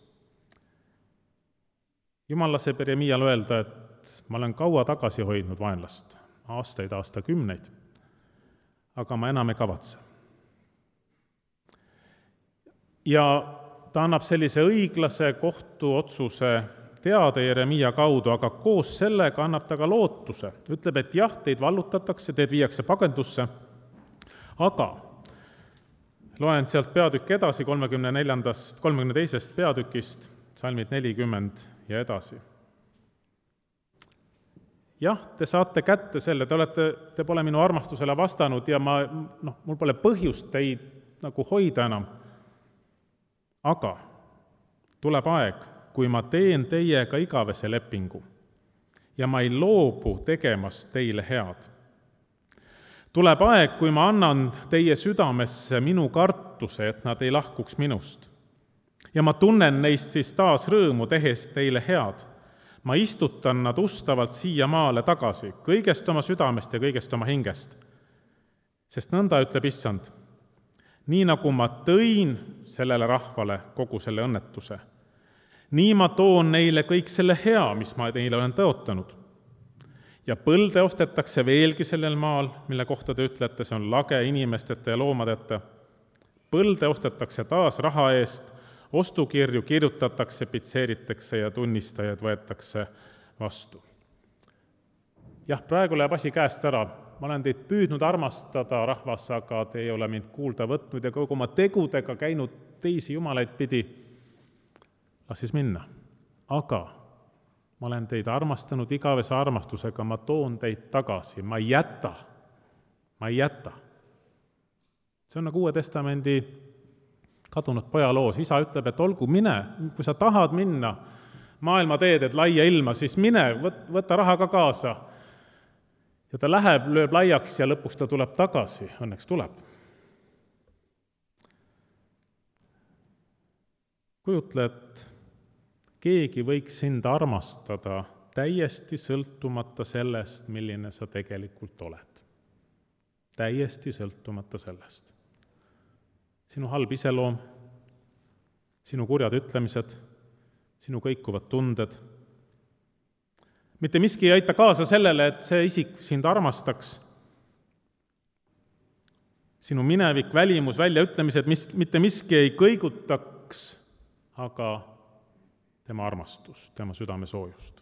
Jumal laseb Jeremial öelda, et ma olen kaua tagasi hoidnud vaenlast, aastaid, aastakümneid, aga ma enam ei kavatse. Ja ta annab sellise õiglase kohtuotsuse teada Jeremia kaudu, aga koos sellega annab ta ka lootuse. Ütleb, et jah, teid vallutatakse, teid viiakse pagendusse, aga loen sealt peatükk edasi kolmekümne neljandast, kolmekümne teisest peatükist, salmid nelikümmend ja edasi. Jah, te saate kätte selle, te, olete, te pole minu armastusele vastanud ja ma, noh, mul pole põhjust teid nagu hoida enam. Aga tuleb aeg, kui ma teen teiega igavese lepingu ja ma ei loobu tegemast teile head. Tuleb aeg, kui ma annan teie südamesse minu kartuse, et nad ei lahkuks minust. Ja ma tunnen neist siis taas rõõmu, tehes teile head. Ma istutan nad ustavalt siia maale tagasi, kõigest oma südamest ja kõigest oma hingest. Sest nõnda ütleb Issand, nii nagu ma tõin sellele rahvale kogu selle õnnetuse, nii ma toon neile kõik selle hea, mis ma neile olen tõotanud. Ja põlde ostetakse veelgi sellel maal, mille kohta te ütlete, see on lage inimesteta ja loomadeta. Põlde ostetakse taas raha eest, ostukirju kirjutatakse, pitseeritakse ja tunnistajad võetakse vastu. Jah, praegu läheb asi käest ära. Ma olen teid püüdnud armastada, rahvas, aga te ei ole mind kuulda võtnud ja kogu oma tegudega käinud teisi jumalaid pidi. Las siis minna. Aga ma olen teid armastanud igavese armastusega, ma toon teid tagasi, ma ei jäta, ma ei jäta. See on nagu Uue Testamendi kadunud poja loos. Isa ütleb, et olgu, mine, kui sa tahad minna maailma teed, et laia ilma, siis mine, võta raha ka kaasa. Ja ta läheb, lööb laiaks ja lõpuks ta tuleb tagasi, õnneks tuleb. Kujutle, et keegi võiks sind armastada täiesti sõltumata sellest, milline sa tegelikult oled. Täiesti sõltumata sellest. Sinu halb iseloom, sinu kurjad ütlemised, sinu kõikuvad tunded. Mitte miski ei aita kaasa sellele, et see isik sind armastaks. Sinu minevik, välimus, väljaütlemised, mis, mitte miski ei kõigutaks, aga tema armastus, tema südame soojust.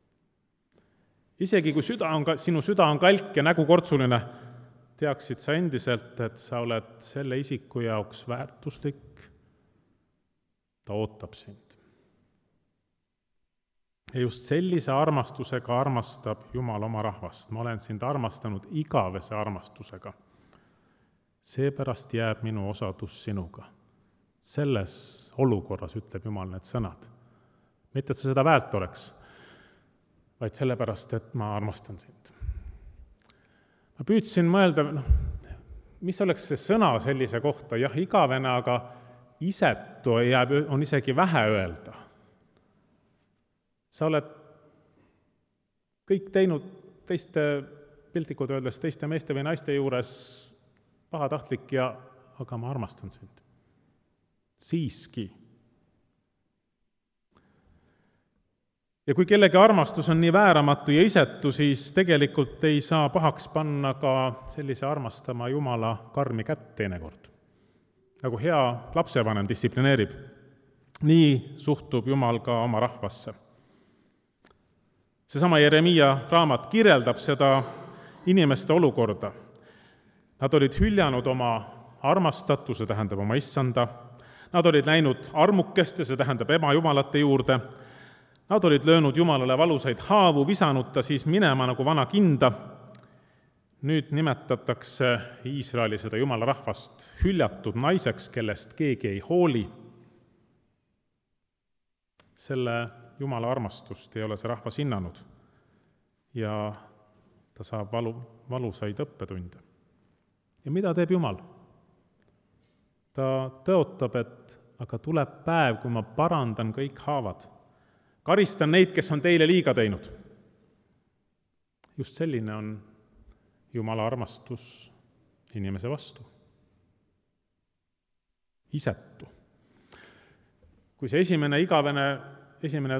Isegi kui süda on, sinu süda on kalk ja nägu kortsuline, teaksid sa endiselt, et sa oled selle isiku jaoks väärtuslik, ta ootab sind. Ja just sellise armastusega armastab Jumal oma rahvast. Ma olen sind armastanud igavese armastusega. Seepärast jääb minu osadus sinuga. Selles olukorras ütleb Jumal need sõnad. Mitte, et sa seda väärt oleks, vaid sellepärast, et ma armastan sind. Ma püüdsin mõelda, noh, mis oleks see sõna sellise kohta, jah, igavene, aga isetu jääb, on isegi vähe öelda. Sa oled kõik teinud teiste, piltlikult öeldes, teiste meeste või naiste juures pahatahtlik ja aga ma armastan sind. Siiski. Ja kui kellegi armastus on nii vääramatu ja isetu, siis tegelikult ei saa pahaks panna ka sellise armastama Jumala karmi kätt teinekord. Nagu hea lapsevanem distsiplineerib, nii suhtub Jumal ka oma rahvasse. Seesama Jeremiia raamat kirjeldab seda inimeste olukorda. Nad olid hüljanud oma armastatu, see tähendab oma issanda, nad olid läinud armukeste, see tähendab emajumalate juurde, nad olid löönud Jumalale valusaid haavu, visanud ta siis minema nagu vana kinda. Nüüd nimetatakse Iisraeli seda Jumala rahvast hüljatud naiseks, kellest keegi ei hooli. Selle Jumala armastust ei ole see rahvas hinnanud ja ta saab valu, valusaid õppetunde. Ja mida teeb Jumal? Ta tõotab, et aga tuleb päev, kui ma parandan kõik haavad. Karistan neid, kes on teile liiga teinud. Just selline on Jumala armastus inimese vastu. Isetu. Kui see esimene igavene, esimene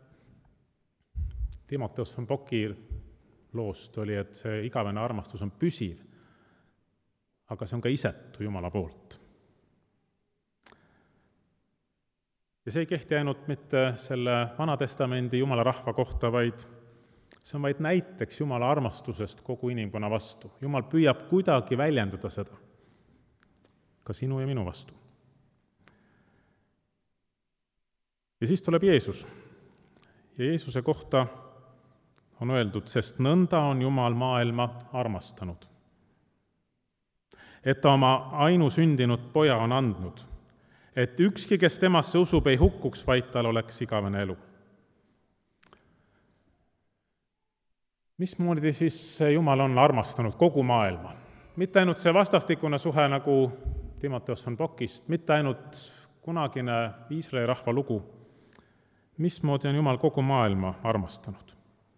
Timoteus von Bocki loost oli, et see igavene armastus on püsiv, aga see on ka isetu Jumala poolt. Ja see ei kehti ainult mitte selle Vanatestamendi Jumala rahva kohta, vaid see on vaid näiteks Jumala armastusest kogu inimkonna vastu. Jumal püüab kuidagi väljendada seda ka sinu ja minu vastu. Ja siis tuleb Jeesus. Ja Jeesuse kohta on öeldud, sest nõnda on Jumal maailma armastanud. Et ta oma ainusündinud poja on andnud, et ükski, kes temasse usub, ei hukkuks, vaid tal oleks igavene elu. Mismoodi siis Jumal on armastanud kogu maailma? Mitte ainult see vastastikune suhe nagu Timoteus von Bockist, mitte ainult kunagine Iisraeli rahva lugu. Mismoodi on Jumal kogu maailma armastanud?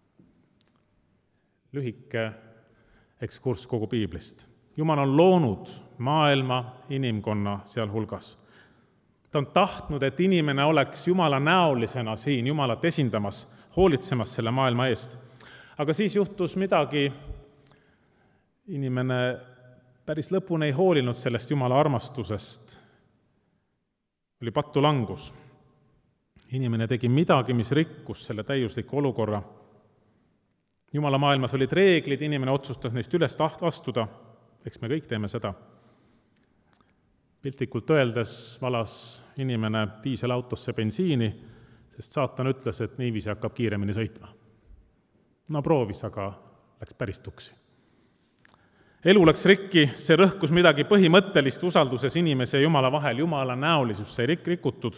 Lühike ekskurss kogu piiblist. Jumal on loonud maailma inimkonna seal hulgas. Ta on tahtnud, et inimene oleks Jumala näolisena siin, Jumalat esindamas, hoolitsemas selle maailma eest. Aga siis juhtus midagi, inimene päris lõpuni ei hoolinud sellest Jumala armastusest. Oli patulangus. Inimene tegi midagi, mis rikkus selle täiusliku olukorra. Jumala maailmas olid reeglid, inimene otsustas neist üles astuda, eks me kõik teeme seda. Piltlikult öeldes valas inimene diiselautosse bensiini, sest saatan ütles, et niiviisi hakkab kiiremini sõitma. No proovis, aga läks päris tuksi. Elu läks rikki, see rõhkus midagi põhimõttelist usalduses inimese ja Jumala vahel. Jumala näolisus sai rikutud.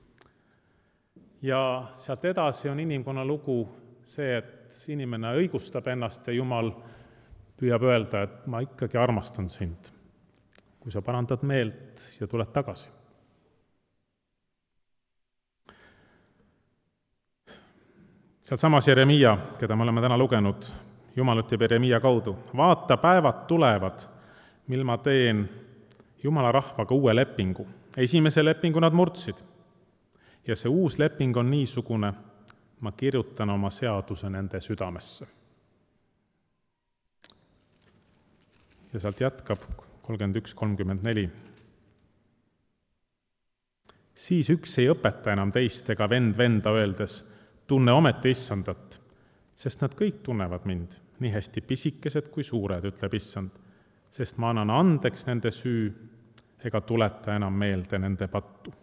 Ja sealt edasi on inimkonna lugu see, et inimene õigustab ennast ja Jumal püüab öelda, et ma ikkagi armastan sind, kui sa parandad meelt ja tuled tagasi. Sealt samas Jeremiia, keda me oleme täna lugenud, Jumal ütleb Jeremiia kaudu, vaata, päevad tulevad, mil ma teen Jumala rahvaga uue lepingu. Esimese lepingu nad murdsid. Ja see uus leping on niisugune, ma kirjutan oma seaduse nende südamesse. Ja sealt jätkab kolmkümmend üks kolmkümmend neli. Siis üks ei õpeta enam teist ega vend venda öeldes, tunne ometi issandat, sest nad kõik tunnevad mind, nii hästi pisikesed kui suured, ütleb issand, sest ma annan andeks nende süü ega tuleta enam meelde nende pattu.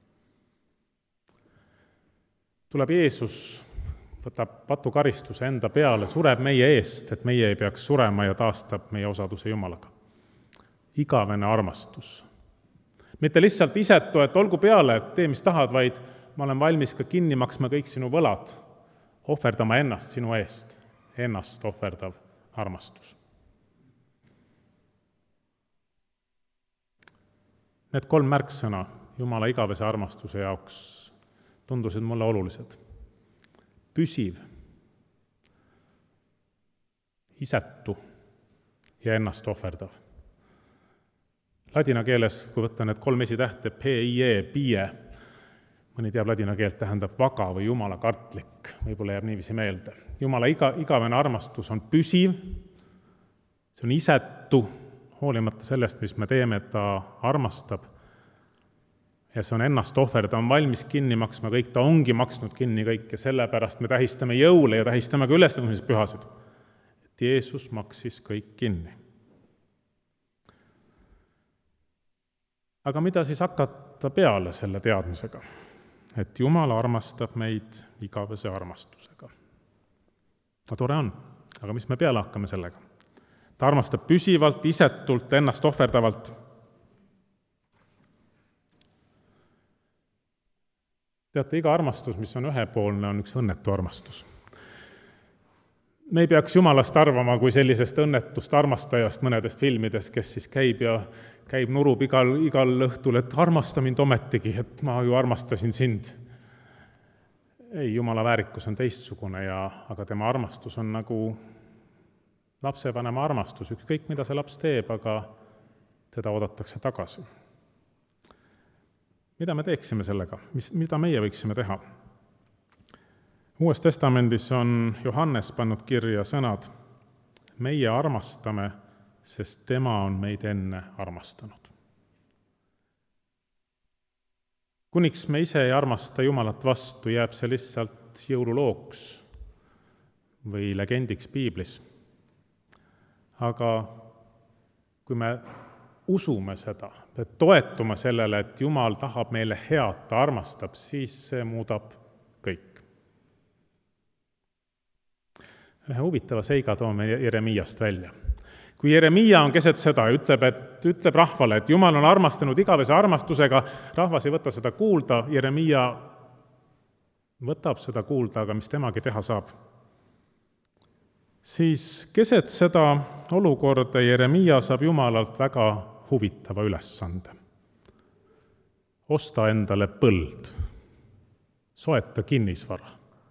Tuleb Jeesus, võtab patukaristuse enda peale, sureb meie eest, et meie ei peaks surema ja taastab meie osaduse Jumalaga. Igavene armastus. Mitte lihtsalt isetu, et olgu peale, et tee, mis tahad, vaid ma olen valmis ka kinni maksma kõik sinu võlad, ohverdama ennast sinu eest, ennast ohverdav armastus. Need kolm märksõna Jumala igavese armastuse jaoks tundusid mulle olulised. Püsiv. isetu ja ennast ohverdav. Ladina keeles, kui võtta need kolm esitähte, P-I-E, pie, mõni teab ladina keelt, tähendab vaga või jumala kartlik, võib-olla jääb niiviisi meelde. Jumala iga, igavene armastus on püsiv, see on isetu, hoolimata sellest, mis me teeme, et ta armastab. Ja see on ennast ohver, ta on valmis kinni maksma kõik, ta ongi maksnud kinni kõik ja sellepärast me tähistame jõule ja tähistame ka ülestõusmises pühasid. Et Jeesus maksis kõik kinni. Aga mida siis hakata peale selle teadmisega? Et Jumal armastab meid igavese armastusega. No tore on, aga mis me peale hakkame sellega? Ta armastab püsivalt, isetult, ennast ohverdavalt. Teate, iga armastus, mis on ühepoolne, on üks õnnetu armastus. Me ei peaks Jumalast arvama kui sellisest õnnetust armastajast mõnedest filmides, kes siis käib ja käib nurub igal, igal õhtul, et armasta mind ometigi, et ma ju armastasin sind. Ei, Jumala väärikus on teistsugune, ja, aga tema armastus on nagu lapsevanema armastus, ükskõik mida see laps teeb, aga teda oodatakse tagasi. Mida me teeksime sellega? Mis, mida meie võiksime teha? Uues testamendis on Johannes pannud kirja sõnad: meie armastame, sest tema on meid enne armastanud. Kuniks me ise ei armasta Jumalat vastu, jääb see lihtsalt jõululooks või legendiks piiblis. Aga kui me usume seda, et toetume sellele, et Jumal tahab meile head, ta armastab, siis see muudab kõik. Ühe huvitava seiga toome Jeremiast välja. Kui Jeremia on keset seda ja ütleb, et, ütleb rahvale, et Jumal on armastanud igavese armastusega, rahvas ei võta seda kuulda, Jeremia võtab seda kuulda, aga mis temagi teha saab. Siis keset seda olukorda Jeremia saab Jumalalt väga huvitava ülesande. Osta endale põld, soeta kinnisvara.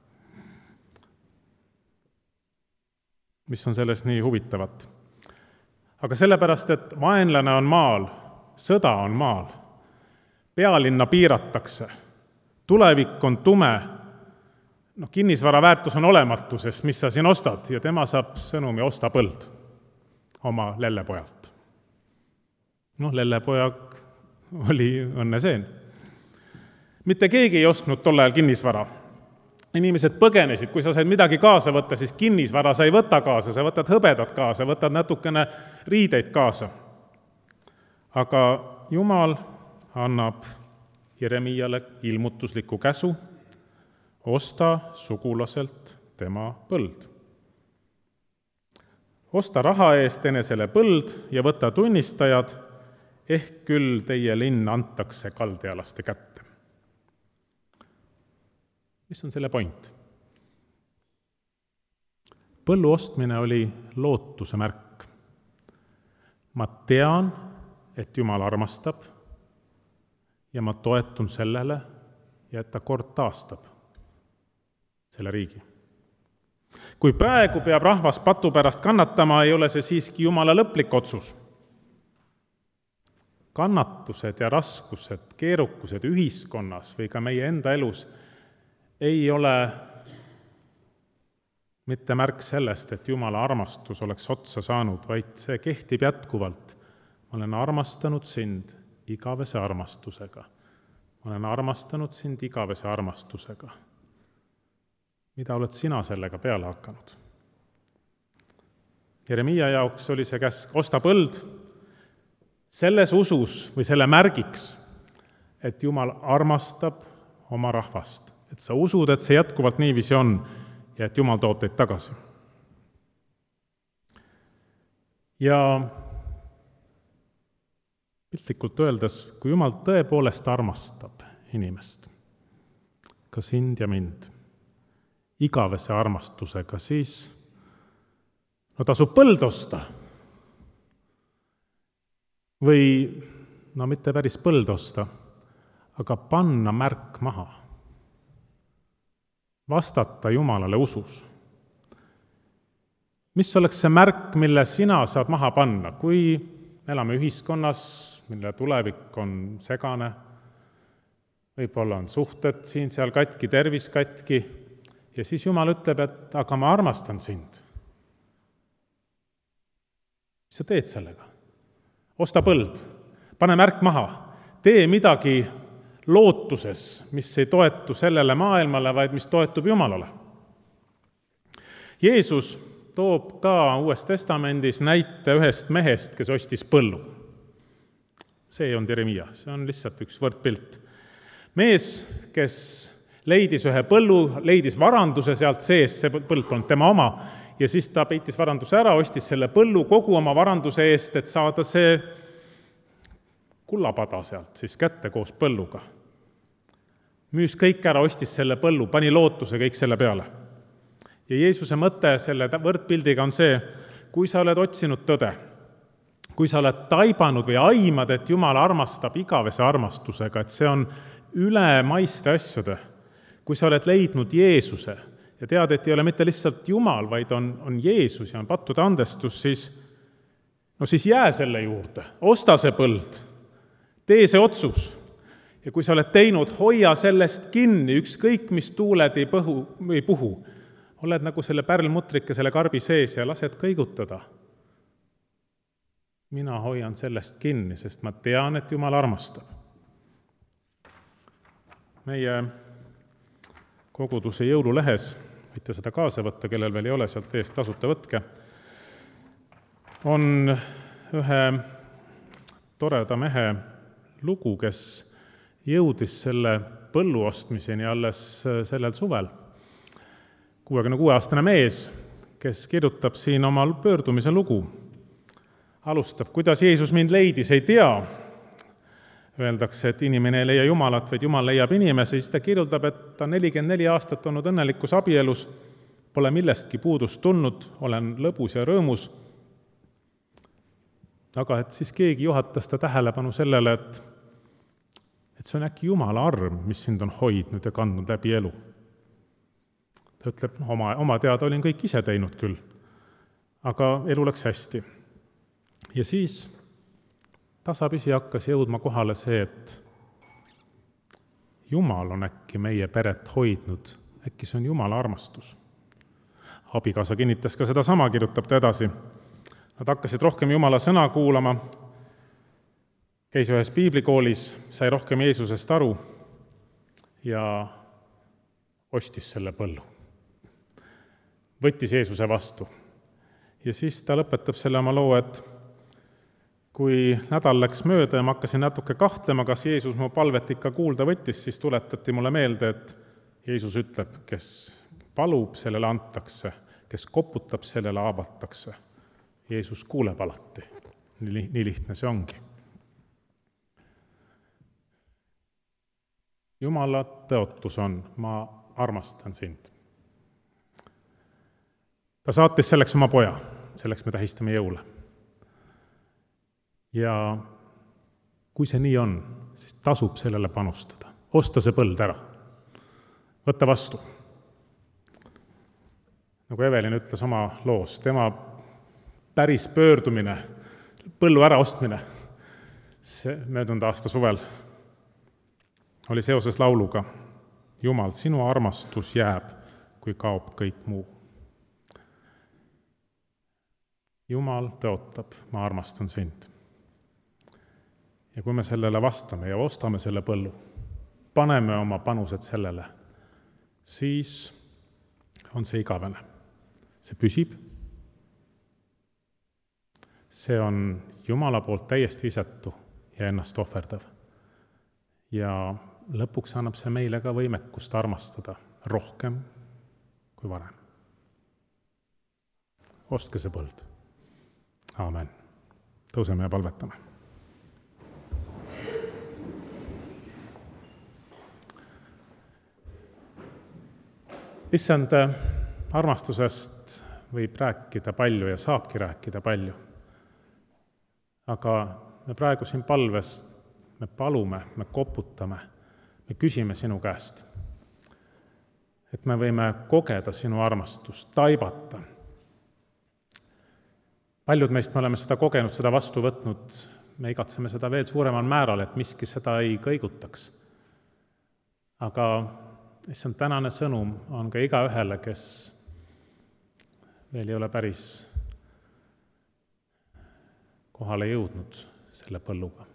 Mis on sellest nii huvitavat? Aga sellepärast, et vaenlane on maal, sõda on maal, pealinna piiratakse, tulevik on tume, no kinnisvara väärtus on olematu, sest mis sa siin ostad, ja tema saab sõnumi osta põld oma lellepojalt. Noh, lellepojak oli õnneseen. Mitte keegi ei ostnud tol ajal kinnisvara. Inimesed põgenesid, kui sa said midagi kaasa võtta, siis kinnisvara sa ei võta kaasa, sa võtad hõbedat kaasa, võtad natukene riideid kaasa. Aga Jumal annab Jeremiale ilmutusliku käsu, osta sugulaselt tema põld. Osta raha eest enesele põld ja võta tunnistajad, ehk küll teie linn antakse kaldealaste kätte. Mis on selle point? Põllu ostmine oli lootuse märk. Ma tean, et Jumal armastab ja ma toetun sellele ja et ta kord taastab selle riigi. Kui praegu peab rahvas patu pärast kannatama, ei ole see siiski Jumala lõplik otsus. Kannatused ja raskused, keerukused ühiskonnas või ka meie enda elus ei ole mitte märk sellest, et Jumala armastus oleks otsa saanud, vaid see kehtib jätkuvalt. Ma olen armastanud sind igavese armastusega. Ma olen armastanud sind igavese armastusega. Mida oled sina sellega peale hakanud? Jeremia jaoks oli see käsk, osta põld selles usus või selle märgiks, et Jumal armastab oma rahvast. Et sa usud, et see jätkuvalt niiviisi on ja et Jumal toob teid tagasi. Ja piltlikult öeldes, kui Jumal tõepoolest armastab inimest, ka sind ja mind, igavese armastusega, siis no tasub põld osta. Või no mitte päris põld osta, aga panna märk maha. Vastata Jumalale usus. mis oleks see märk, mille sina saad maha panna, kui me elame ühiskonnas, mille tulevik on segane, võib-olla on suhted siin-seal katki, tervis katki, ja siis Jumal ütleb, et aga ma armastan sind. Mis sa teed sellega? Osta põld, pane märk maha, tee midagi lootuses, mis ei toetu sellele maailmale, vaid mis toetub Jumalale. Jeesus toob ka Uues Testamendis näite ühest mehest, kes ostis põllu. See ei olnud Jeremia, see on lihtsalt üks võrdpilt. Mees, kes leidis ühe põllu, leidis varanduse sealt sees, see põld polnud tema oma, ja siis ta peitis varanduse ära, ostis selle põllu kogu oma varanduse eest, et saada see kullapada sealt siis kätte koos põlluga. Müüs kõik ära, ostis selle põllu, pani lootuse kõik selle peale. Ja Jeesuse mõte selle võrdpildiga on see, kui sa oled otsinud tõde, kui sa oled taibanud või aimad, et Jumal armastab igavese armastusega, et see on ülemaiste asjade, kui sa oled leidnud Jeesuse ja tead, et ei ole mitte lihtsalt Jumal, vaid on, on Jeesus ja on pattude andestus, siis, no siis jää selle juurde, osta see põld, tee see otsus. Ja kui sa oled teinud, hoia sellest kinni, ükskõik mis tuuled ei, põhu, ei puhu, oled nagu selle pärlmutrike selle karbi sees ja lased kõigutada. Mina hoian sellest kinni, sest ma tean, et Jumal armastab. Meie koguduse jõululehes, võite seda kaasa võtta, kellel veel ei ole sealt eest tasuta võtke, on ühe toreda mehe lugu, kes jõudis selle põllu ostmiseni alles sellel suvel. kuuekümne kuue aastane mees, kes kirjutab siin oma pöördumise lugu, alustab, kuidas Jeesus mind leidis, ei tea. Öeldakse, et inimene ei leia Jumalat, vaid Jumal leiab inimese, siis ta kirjutab, et ta nelikümmend neli aastat olnud õnnelikus abielus, pole millestki puudust tulnud, olen lõbus ja rõõmus. Aga et siis keegi juhatas ta tähelepanu sellele, et, et see on äkki Jumala arm, mis sind on hoidnud ja kandnud läbi elu. Ta ütleb, no, oma, oma teada olin kõik ise teinud küll, aga elu läks hästi. Ja siis tasapisi hakkas jõudma kohale see, et Jumal on äkki meie peret hoidnud, äkki see on Jumala armastus. Abikaasa kinnitas ka seda sama, kirjutab ta edasi. Nad hakkasid rohkem Jumala sõna kuulama, käis ühes piiblikoolis, sai rohkem Jeesusest aru ja ostis selle põllu. Võttis Jeesuse vastu. Ja siis ta lõpetab selle oma loo, et kui nädal läks mööda ja ma hakkasin natuke kahtlema, kas Jeesus mu palvet ikka kuulda võttis, siis tuletati mulle meelde, et Jeesus ütleb, kes palub, sellele antakse, kes koputab, sellele avatakse. Jeesus kuuleb alati. Nii, nii lihtne see ongi. Jumala tõotus on, ma armastan sind. Ta saatis selleks oma poja, selleks me tähistame jõule. Ja kui see nii on, siis tasub sellele panustada. Osta see põld ära. Võtta vastu. Nagu Evelin ütles oma loos, tema päris pöördumine, põllu ära ostmine, see möödunud aasta suvel oli seoses lauluga Jumal, sinu armastus jääb, kui kaob kõik muu. Jumal tõotab, ma armastan sind. Ja kui me sellele vastame ja ostame selle põllu, paneme oma panused sellele, siis on see igavene. See püsib. See on Jumala poolt täiesti isetu ja ennast ohverdav. Ja lõpuks annab see meile ka võimekust armastada rohkem kui varem. Ostke see põld. Aamen. Tõuseme ja palvetame. Issand, armastusest võib rääkida palju ja saabki rääkida palju. Aga me praegu siin palves, me palume, me koputame, me küsime sinu käest, et me võime kogeda sinu armastust, taibata, paljud meist me oleme seda kogenud, seda vastu võtnud, me igatseme seda veel suuremal määral, et miski seda ei kõigutaks. Aga issand, tänane sõnum on ka igaühele, kes veel ei ole päris kohale jõudnud selle põlluga.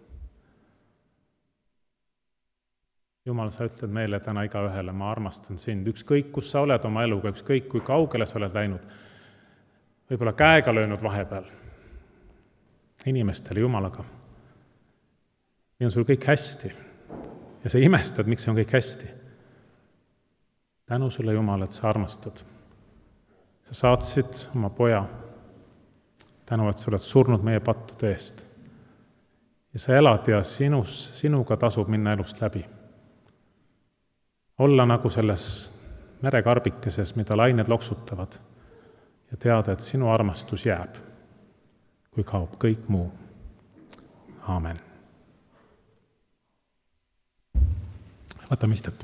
Jumal, sa ütled meile täna igaühele, ma armastan sind, ükskõik kus sa oled oma eluga, ükskõik kui kaugele sa oled läinud, võib-olla käega löönud vahepeal inimestele Jumalaga. Ja on sul kõik hästi ja sa imestad, miks see on kõik hästi. Tänu sulle, Jumal, et sa armastad. Sa saatsid oma poja, tänu, et sa oled surnud meie pattude eest. Ja sa elad ja sinus, sinuga tasub minna elust läbi. Olla nagu selles merekarbikeses, mida lained loksutavad ja teada, et sinu armastus jääb, kui kaob kõik muu. Aamen. Võtame istet.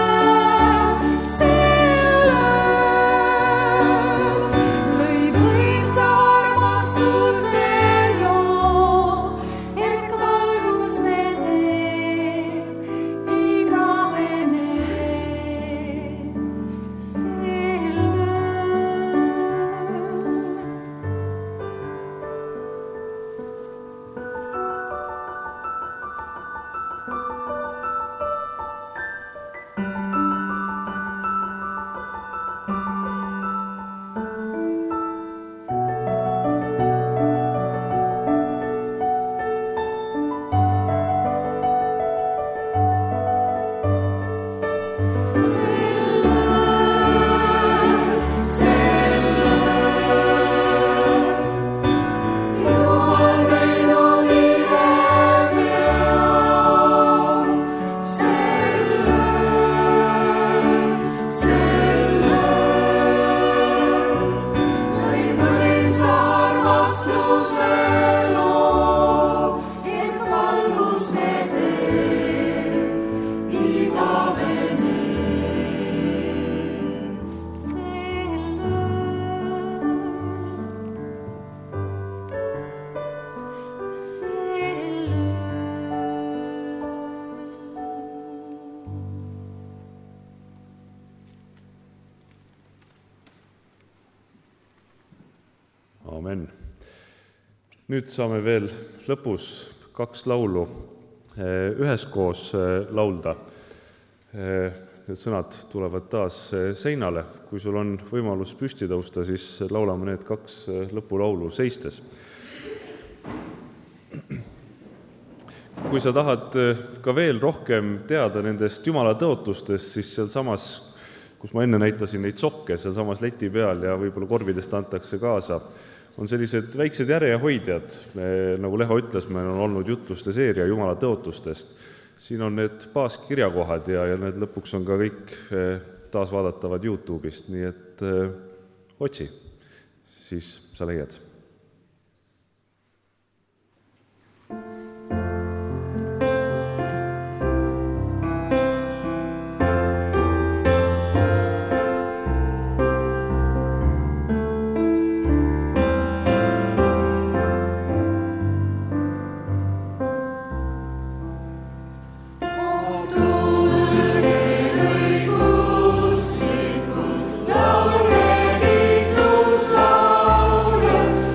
Lõi või Aamen. Nüüd saame veel lõpus kaks laulu üheskoos laulda. Need sõnad tulevad taas seinale. Kui sul on võimalus püsti tõusta, siis laulame need kaks lõpulaulu seistes. Kui sa tahad ka veel rohkem teada nendest Jumala tõotustest, siis seal samas, kus ma enne näitasin neid sokke, seal samas leti peal ja võib-olla korvidest antakse kaasa, on sellised väiksed järjehoidjad. Me, nagu Leho ütles, meil on olnud jutluste seeria Jumala tõotustest. Siin on need baaskirjakohad ja, ja need lõpuks on ka kõik taas vaadatavad YouTube'ist, nii et öö, otsi, siis sa leiad. Laulge kiitus laule,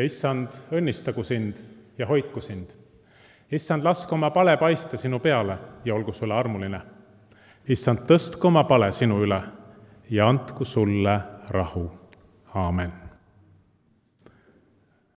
ja issand, õnnistagu sind ja hoidku sind. Issand, lasku oma pale paista sinu peale ja olgu sulle armuline. Issand, tõstku oma pale sinu üle ja andku sulle rahu. Aamen.